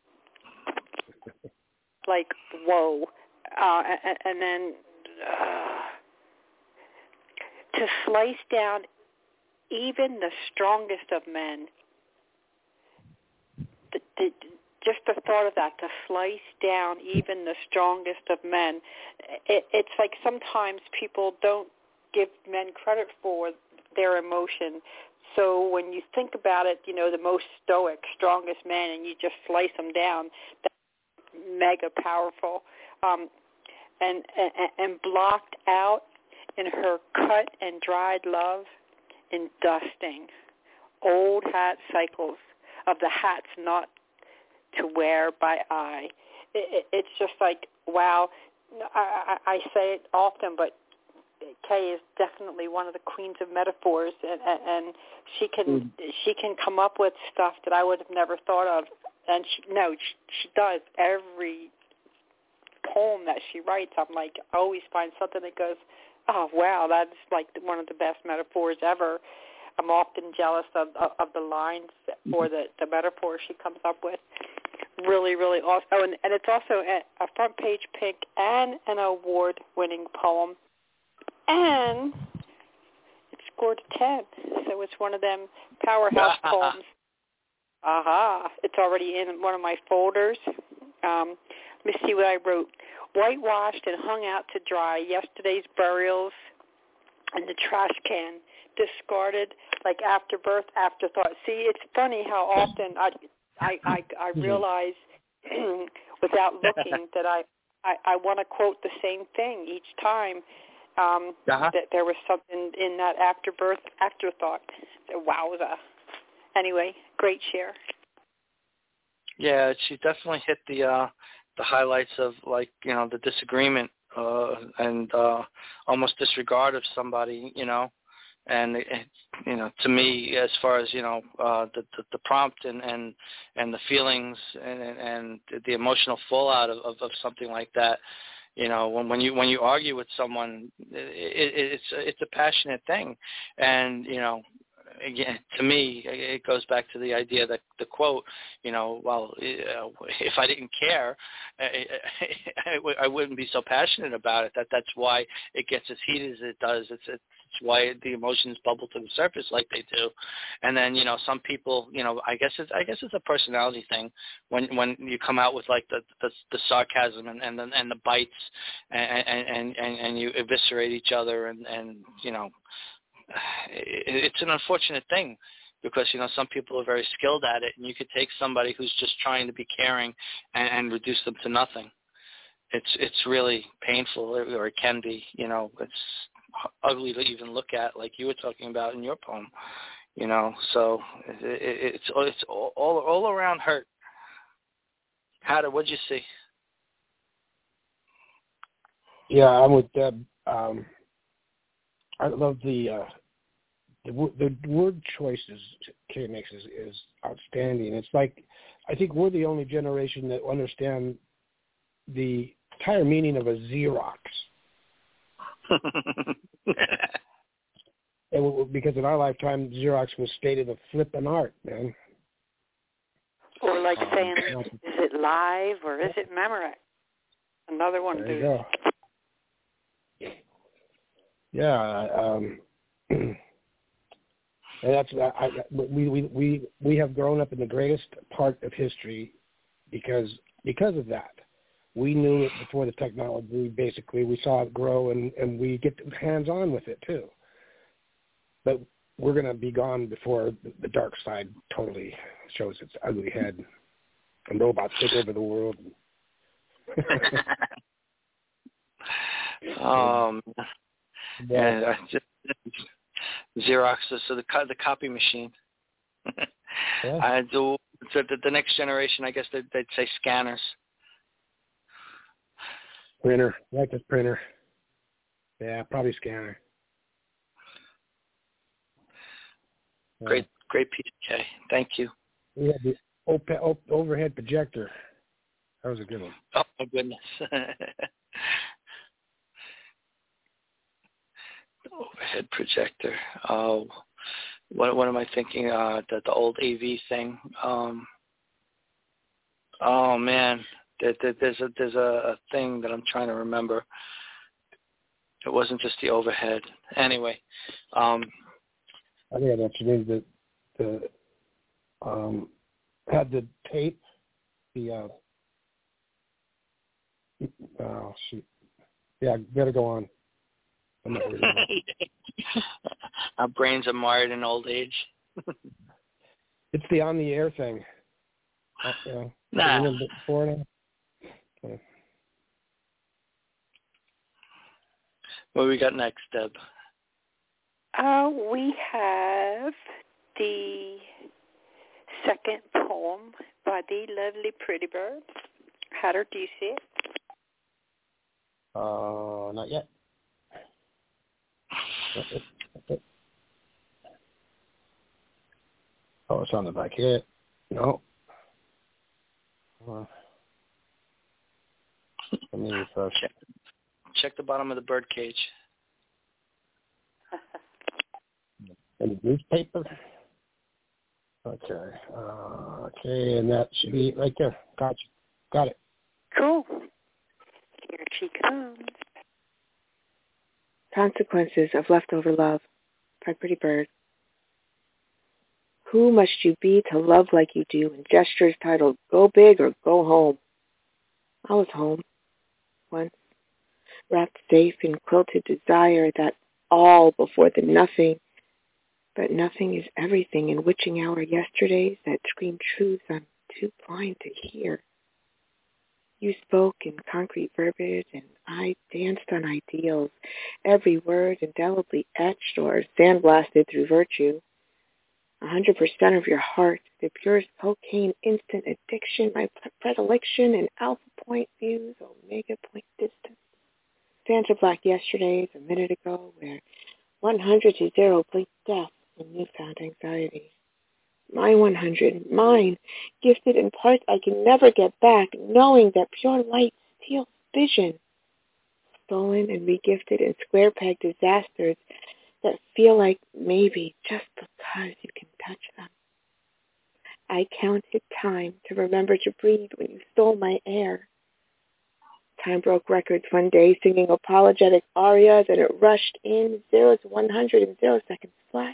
Like, whoa. And then to slice down even the strongest of men. Just the thought of that, to slice down even the strongest of men. It's like sometimes people don't give men credit for their emotion. So when you think about it, the most stoic, strongest men, and you just slice them down, that's mega powerful. And blocked out in her cut and dried love in dusting. Old hat cycles of the hats not to wear by eye. It's just like, wow. I say it often, but Kay is definitely one of the queens of metaphors, and she can come up with stuff that I would have never thought of. And she does. Every poem that she writes, I'm like, I always find something that goes, oh wow, that's like one of the best metaphors ever. I'm often jealous of the lines or the metaphors she comes up with. Really, really awesome. Oh, and it's also a front page pick and an award-winning poem. And it scored a 10, so it's one of them powerhouse poems. Aha! It's already in one of my folders. Let me see what I wrote. Whitewashed and hung out to dry. Yesterday's burials in the trash can. Discarded like afterbirth, afterthought. See, it's funny how often I realize without looking that I want to quote the same thing each time. That there was something in that afterbirth, afterthought. Wowza. Anyway, great share.
Yeah, she definitely hit the highlights of the disagreement and almost disregard of somebody, And to me, as far as the prompt and the feelings and the emotional fallout of something like that, when you argue with someone, it's a passionate thing, and again, to me, it goes back to the idea that the quote, if I didn't care, I wouldn't be so passionate about it. That's why it gets as heated as it does. It's why the emotions bubble to the surface like they do. And then, some people, I guess it's a personality thing when you come out with like the sarcasm and the bites and you eviscerate each other and it's an unfortunate thing because, some people are very skilled at it, and you could take somebody who's just trying to be caring and reduce them to nothing. It's really painful, or it can be, it's ugly to even look at, like you were talking about in your poem, so it's all around hurt. What'd you see?
Yeah, I'm with Deb. I love the word choices Kay makes is outstanding. It's like, I think we're the only generation that understand the entire meaning of a Xerox. Because in our lifetime, Xerox was state of the flippin' art, man.
Or like saying, is it live or is it Memorex? Another one.
There you go. Yeah, and that's we have grown up in the greatest part of history because of that. We knew it before the technology. Basically, we saw it grow, and we get hands on with it too. But we're going to be gone before the dark side totally shows its ugly head, and robots take over the world.
Yeah, just Xerox, so the copy machine.
Yeah.
So the next generation, I guess they'd say scanners.
Printer, like a printer. Yeah, probably scanner.
Great piece, Kay. Thank you.
We had the overhead projector. That was a good one.
Oh my goodness. Overhead projector. Oh, what am I thinking? The old AV thing. Oh man, there's a thing that I'm trying to remember. It wasn't just the overhead. Anyway,
I think I know what you mean. The had the tape. The oh shoot. Yeah, better go on. I'm not really
Our brains are mired in old age.
It's the on the air thing.
Nah.
A little bit before now. Okay.
What do we got next, Deb?
We have the second poem by the lovely Pretty Bird. Hatter, do you see it?
Not yet. Oh, it's on the back here. No. Let me refresh.
Check the bottom of the bird cage.
And newspaper. Okay. Okay, and that should be right there. Gotcha. Got it.
Cool. Here she comes.
Consequences of Leftover Love by Pretty Bird. Who must you be to love like you do in gestures titled Go Big or Go Home? I was home once, wrapped safe in quilted desire, that all before the nothing. But nothing is everything in witching hour yesterdays that scream truths I'm too blind to hear. You spoke in concrete verbiage, and I danced on ideals, every word indelibly etched or sandblasted through virtue. 100% of your heart, the purest cocaine instant addiction, my predilection in alpha point views, omega point distance. Santa Black yesterdays, a minute ago, where 100 to 0 bleak death and newfound anxiety. My 100, mine, gifted in parts I can never get back, knowing that pure light steals vision. Stolen and regifted in square-peg disasters that feel like maybe just because you can touch them. I counted time to remember to breathe when you stole my air. Time broke records one day singing apologetic arias, and it rushed in 0 to 100 in 0 seconds flat.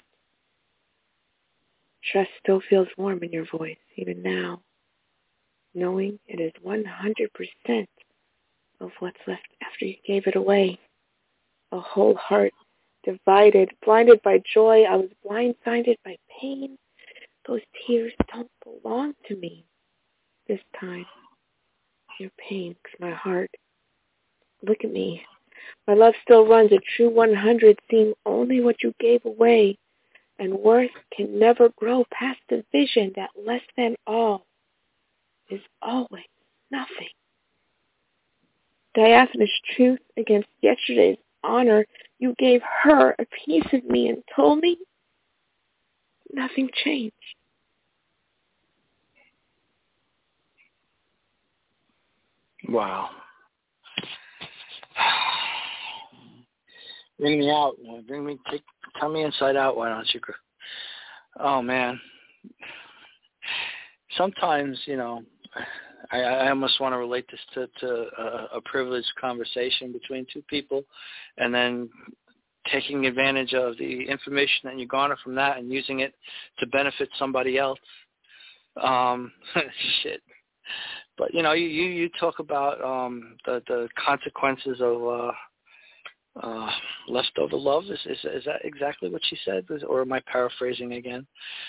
Trust still feels warm in your voice, even now, knowing it is 100% of what's left after you gave it away. A whole heart, divided, blinded by joy. I was blindsided by pain. Those tears don't belong to me this time. Your pain is my heart. Look at me. My love still runs a true 100, seeing only what you gave away. And worth can never grow past the vision that less than all is always nothing. Diaphanous truth against yesterday's honor. You gave her a piece of me and told me nothing changed.
Wow. Bring me out. Tell me inside out, why don't you? Oh, man. Sometimes, I almost want to relate this to a privileged conversation between two people, and then taking advantage of the information that you garner from that and using it to benefit somebody else. Shit. But, you talk about the consequences of leftover love. Is that exactly what she said? Or am I paraphrasing again?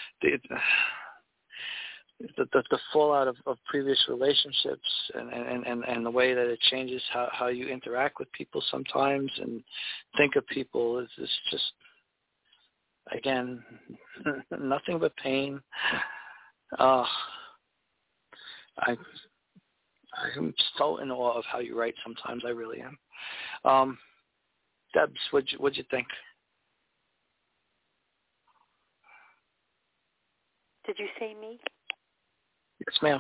The fallout of previous relationships and the way that it changes how you interact with people sometimes and think of people is just, again, nothing but pain. I'm so in awe of how you write sometimes. I really am. Debs, what'd you think?
Did you say me?
Yes, ma'am.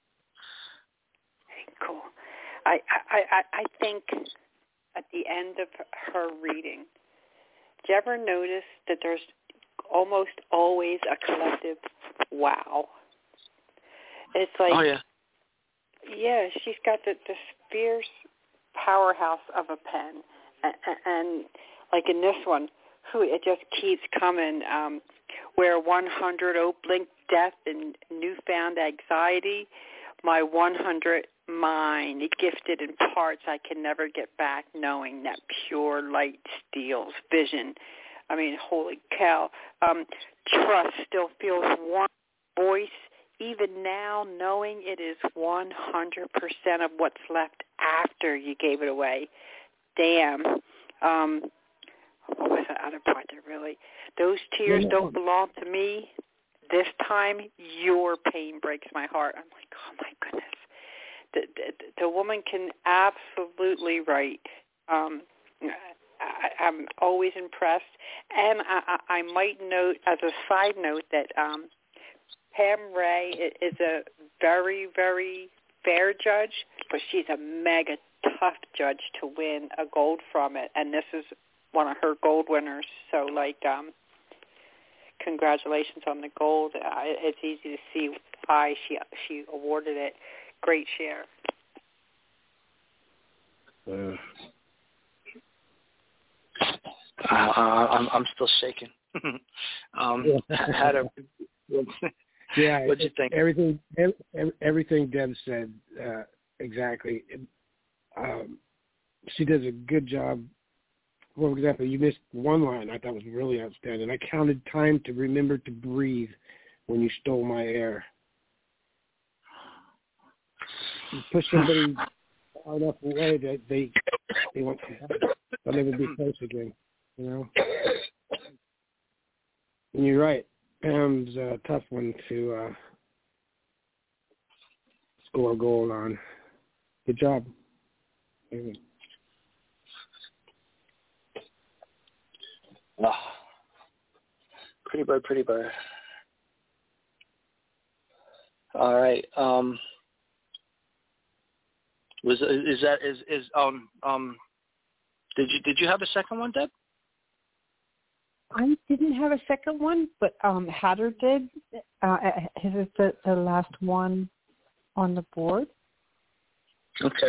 Cool. I think at the end of her reading, do you ever notice that there's almost always a collective wow? It's like,
oh yeah.
Yeah, she's got this fierce powerhouse of a pen. And like in this one, it just keeps coming. Where 100 blink death and newfound anxiety, my 100 mind, gifted in parts I can never get back, knowing that pure light steals vision. I mean, holy cow. Trust still feels one voice, even now, knowing it is 100% of what's left after you gave it away. Damn. What was the other part there, really? Those tears don't belong to me. This time, your pain breaks my heart. I'm like, oh, my goodness. The woman can absolutely write. I'm always impressed. And I might note, as a side note, that Pam Ray is a very, very fair judge, but she's a mega tough judge to win a gold from it. And this is one of her gold winners. So, congratulations on the gold. It's easy to see why she awarded it. Great share.
I'm still shaking.
Yeah,
what'd you think?
Everything Deb said, exactly. She does a good job. For example, you missed one line I thought was really outstanding. I counted time to remember to breathe when you stole my air. You push somebody far enough away that they won't come back. They'll never be close again, And you're right. Pam's a tough one to score gold on. Good job.
Oh, pretty bird, pretty bird. All right. Did you have a second one, Deb?
I didn't have a second one, but Hatter did. His is the last one on the board.
Okay.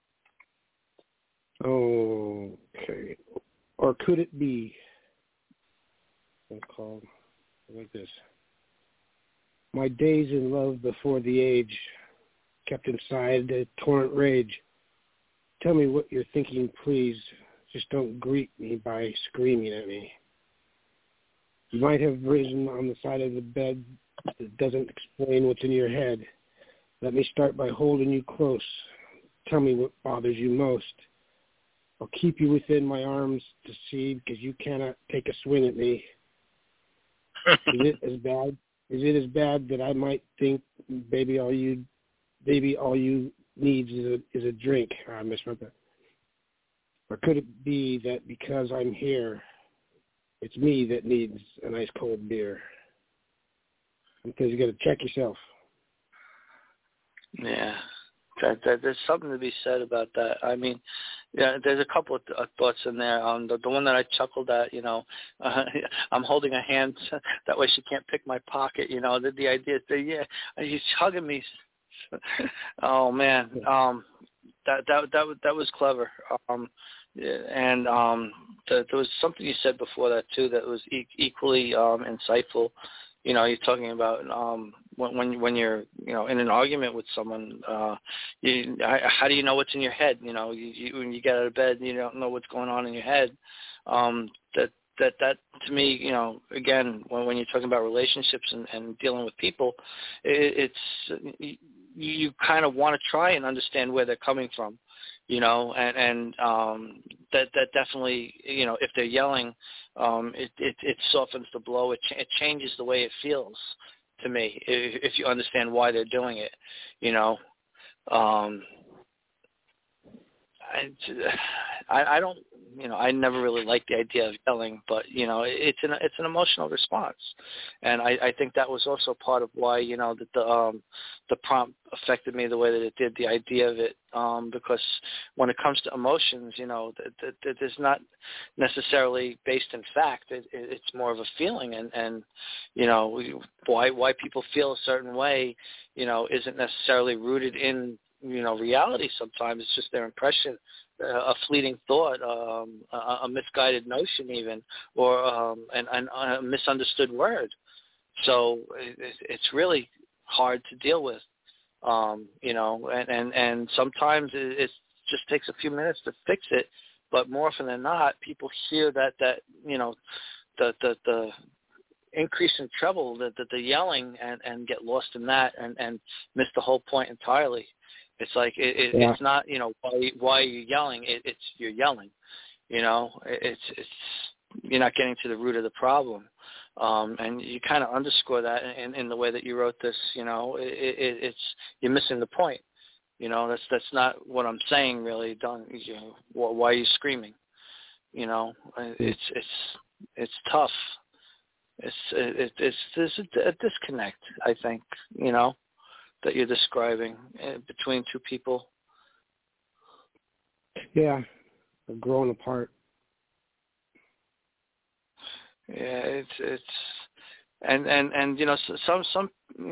Okay. Or could it be? I'll call like this. My days in love before the age, kept inside a torrent rage. Tell me what you're thinking, please. Just don't greet me by screaming at me. You might have risen on the side of the bed that doesn't explain what's in your head. Let me start by holding you close. Tell me what bothers you most. I'll keep you within my arms to see, because you cannot take a swing at me. Is it as bad? Is it as bad that I might think, baby, all you needs is a drink? I misread that. Or could it be that because I'm here, it's me that needs a nice cold beer? Because you got to check yourself.
Yeah, there's something to be said about that. I mean, yeah, there's a couple of thoughts in there. The one that I chuckled at, I'm holding a hand that way she can't pick my pocket. The idea is that, yeah, he's hugging me. Oh man, that was clever. And there was something you said before that too that was equally insightful. You're talking about when you're in an argument with someone. How do you know what's in your head? When you get out of bed, you don't know what's going on in your head. That to me, again, when you're talking about relationships and dealing with people, it's you kind of want to try and understand where they're coming from. That definitely, if they're yelling, it softens the blow. It changes the way it feels to me if you understand why they're doing it. I don't, I never really liked the idea of yelling, but it's an emotional response, and I think that was also part of why that the prompt affected me the way that it did. The idea of it, because when it comes to emotions, that it's not necessarily based in fact. It's more of a feeling, and why people feel a certain way, isn't necessarily rooted in reality. Sometimes it's just their impression, a fleeting thought, a misguided notion even, or a misunderstood word. So it's really hard to deal with, and sometimes it just takes a few minutes to fix it. But more often than not, people hear that the increase in treble, the yelling, and get lost in that and miss the whole point entirely. It's like it's not why are you yelling? It's you're yelling. It's you're not getting to the root of the problem, and you kind of underscore that in the way that you wrote this. It's you're missing the point. That's not what I'm saying really. Why are you screaming? It's tough. There's a disconnect, I think. That you're describing between two people.
Yeah, they're growing apart.
Yeah, it's and some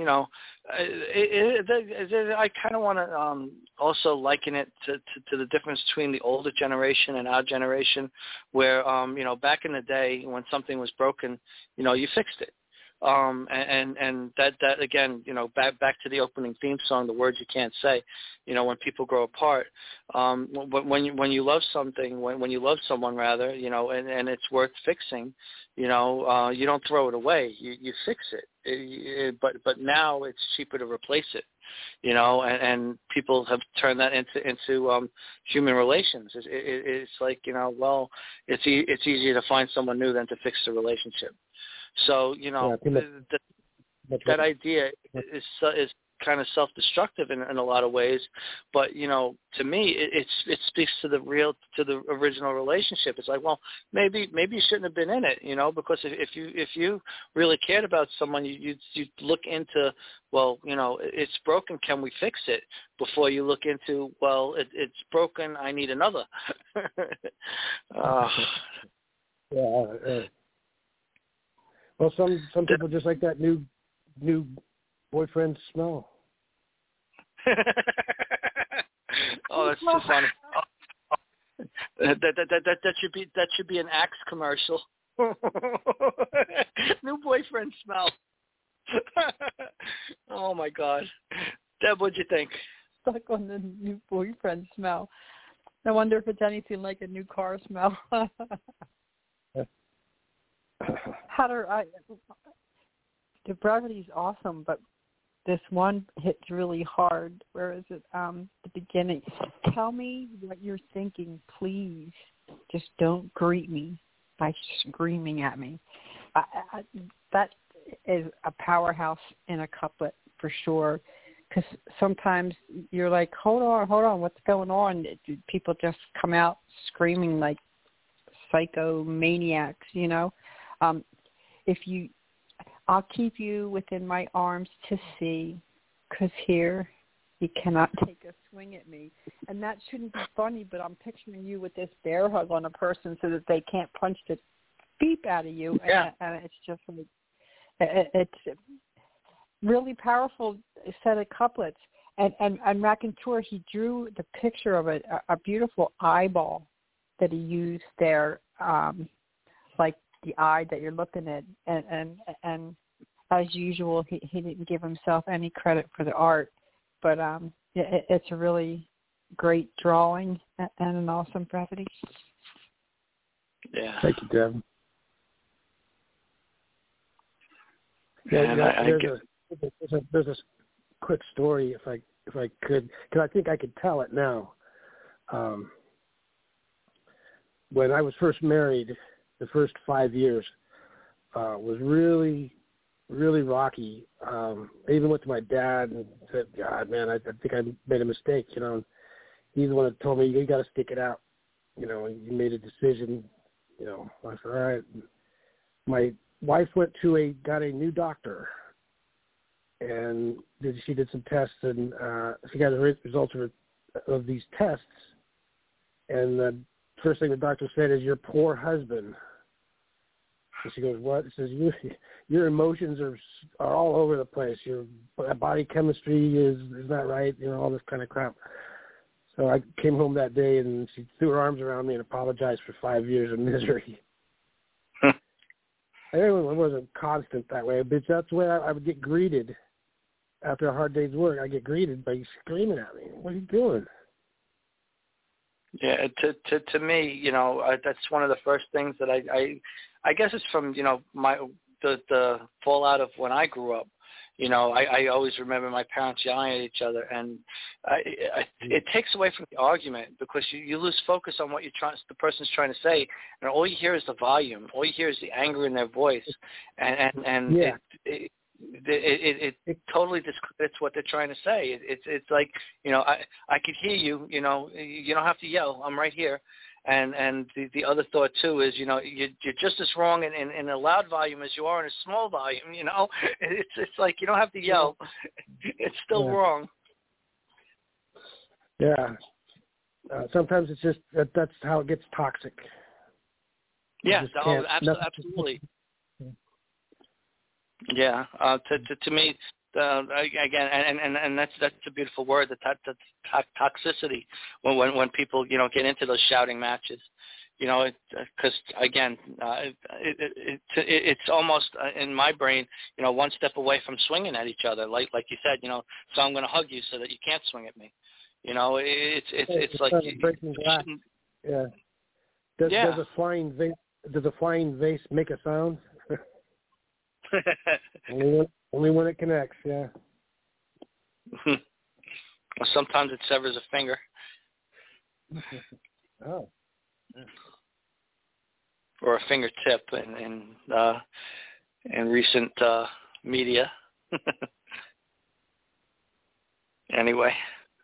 I kind of want to also liken it to the difference between the older generation and our generation, where back in the day when something was broken, you fixed it. And that again, back to the opening theme song, the words you can't say, when people grow apart, when you love something, when you love someone rather, and it's worth fixing, you don't throw it away, you fix it. But now it's cheaper to replace it, and people have turned that into human relations. It's like, it's easier to find someone new than to fix the relationship. So that idea is kind of self-destructive in a lot of ways. But, you know, to me, it speaks to the original relationship. It's like, well, maybe you shouldn't have been in it, you know, because if you really cared about someone, you'd look into, well, you know, it's broken, can we fix it? Before you look into, well, it's broken, I need another.
Well, some people just like that new boyfriend smell.
Oh, that's too funny. That should be an Axe commercial. New boyfriend smell. Oh my God, Deb, what'd you think?
Stuck on the new boyfriend smell. I wonder if it's anything like a new car smell. The brevity's awesome, but this one hits really hard. Where is it? The beginning. Tell me what you're thinking, please. Just don't greet me by screaming at me. That is a powerhouse in a couplet for sure. Because sometimes you're like, hold on, what's going on? People just come out screaming like psychomaniacs, you know. I'll keep you within my arms to see, 'cause here you cannot take a swing at me. And that shouldn't be funny, but I'm picturing you with this bear hug on a person so that they can't punch the beep out of you.
Yeah.
And it's just like, it's really powerful set of couplets. And Raconteur, he drew the picture of a beautiful eyeball that he used there, like the eye that you're looking at, and as usual, he didn't give himself any credit for the art, but it's a really great drawing and an awesome brevity.
Yeah.
Thank you, Deb. Yeah, there's a quick story if I could, because I think I could tell it now. When I was first married, the first 5 years was really, really rocky. I even went to my dad and said, God, man, I think I made a mistake, you know. He's the one that told me, you got to stick it out. You know, you made a decision, you know. I said, all right. My wife got a new doctor, and she did some tests, and she got the results of these tests. And the first thing the doctor said is, your poor husband. And she goes, what? He says, your emotions are all over the place. Your body chemistry is not right, you know, all this kind of crap. So I came home that day, and she threw her arms around me and apologized for 5 years of misery. I know it wasn't constant that way, but that's the way I would get greeted after a hard day's work. I get greeted by screaming at me. What are you doing?
Yeah, to me, you know, that's one of the first things that I guess it's from, you know, the fallout of when I grew up. You know, I always remember my parents yelling at each other, and it takes away from the argument, because you lose focus on what the person's trying to say, and all you hear is the volume. All you hear is the anger in their voice, and
yeah.
It totally discredits what they're trying to say. It's like, you know, I could hear you. You know, you don't have to yell. I'm right here. And the other thought too is, you know, you're just as wrong in a loud volume as you are in a small volume. You know, it's like you don't have to yell. It's still wrong.
Yeah. Sometimes it's just that's how it gets toxic.
Yeah. Absolutely. Yeah. To me, again, and that's a beautiful word, the toxicity, when people, you know, get into those shouting matches, you know, because again, it's almost in my brain, you know, one step away from swinging at each other, like you said, you know, so I'm going to hug you so that you can't swing at me, you know. It's like
breaking glass. Yeah. Does a flying vase make a sound? Only when it connects, yeah.
Well, sometimes it severs a finger.
Oh. Yeah.
Or a fingertip in recent media. Anyway,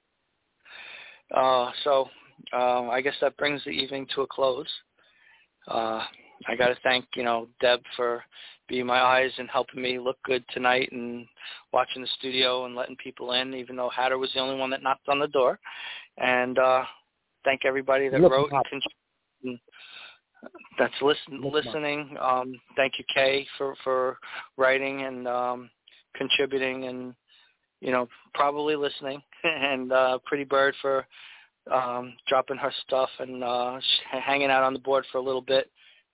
so I guess that brings the evening to a close. I got to thank, Deb for being my eyes and helping me look good tonight and watching the studio and letting people in, even though Hatter was the only one that knocked on the door. And thank everybody that wrote and that's listening. Thank you, Kay, for writing and contributing and, probably listening. And Pretty Bird for dropping her stuff and hanging out on the board for a little bit.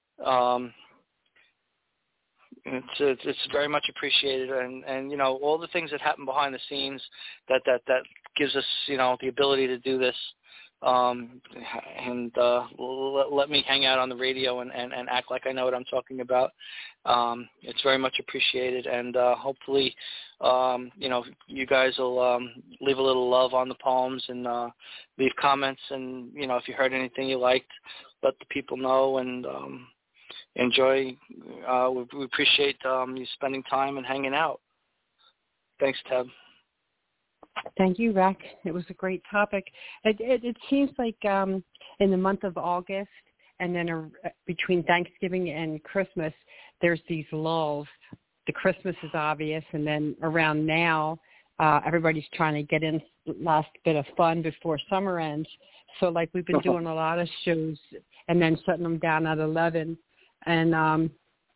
It's very much appreciated, and all the things that happen behind the scenes that gives us the ability to do this, and let me hang out on the radio and act like I know what I'm talking about. It's very much appreciated, and hopefully you guys will leave a little love on the poems and leave comments, and if you heard anything you liked, let the people know, and enjoy. We appreciate you spending time and hanging out. Thanks, Tab.
Thank you, Rack. It was a great topic. It seems like in the month of August and then between Thanksgiving and Christmas, there's these lulls. The Christmas is obvious, and then around now, everybody's trying to get in last bit of fun before summer ends. So, like, we've been doing a lot of shows and then shutting them down at 11. And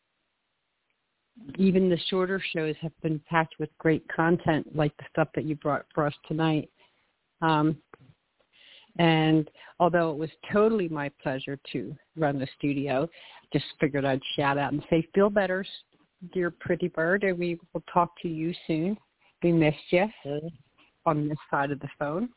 even the shorter shows have been packed with great content, like the stuff that you brought for us tonight. And although it was totally my pleasure to run the studio, just figured I'd shout out and say, feel better, dear Pretty Bird, and we will talk to you soon. We missed you on this side of the phone.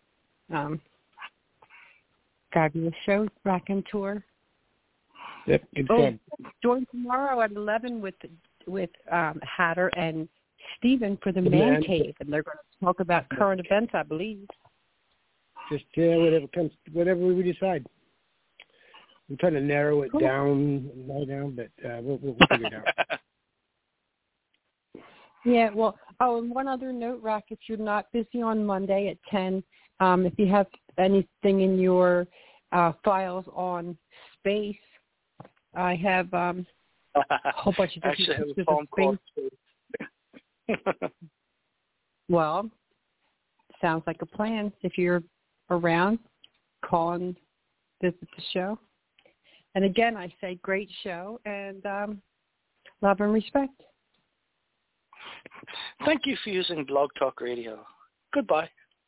Fabulous show, Raconteur.
Yep, good fun.
Join tomorrow at 11 with Hatter and Stephen for the Man Cave, and they're going to talk about current events, I believe.
Just whatever we decide. I'm trying to narrow it down, but we'll figure it out.
Yeah, well, and one other note, Rack, if you're not busy on Monday at 10, if you have anything in your files on space, I have a whole bunch of different pictures of space. Well, sounds like a plan. If you're around, call and visit the show. And again, I say great show and love and respect.
Thank you for using Blog Talk Radio. Goodbye.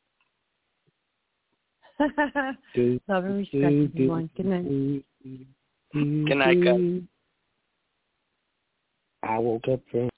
Love and respect, everyone. Good night.
Good night, guys.
I woke up from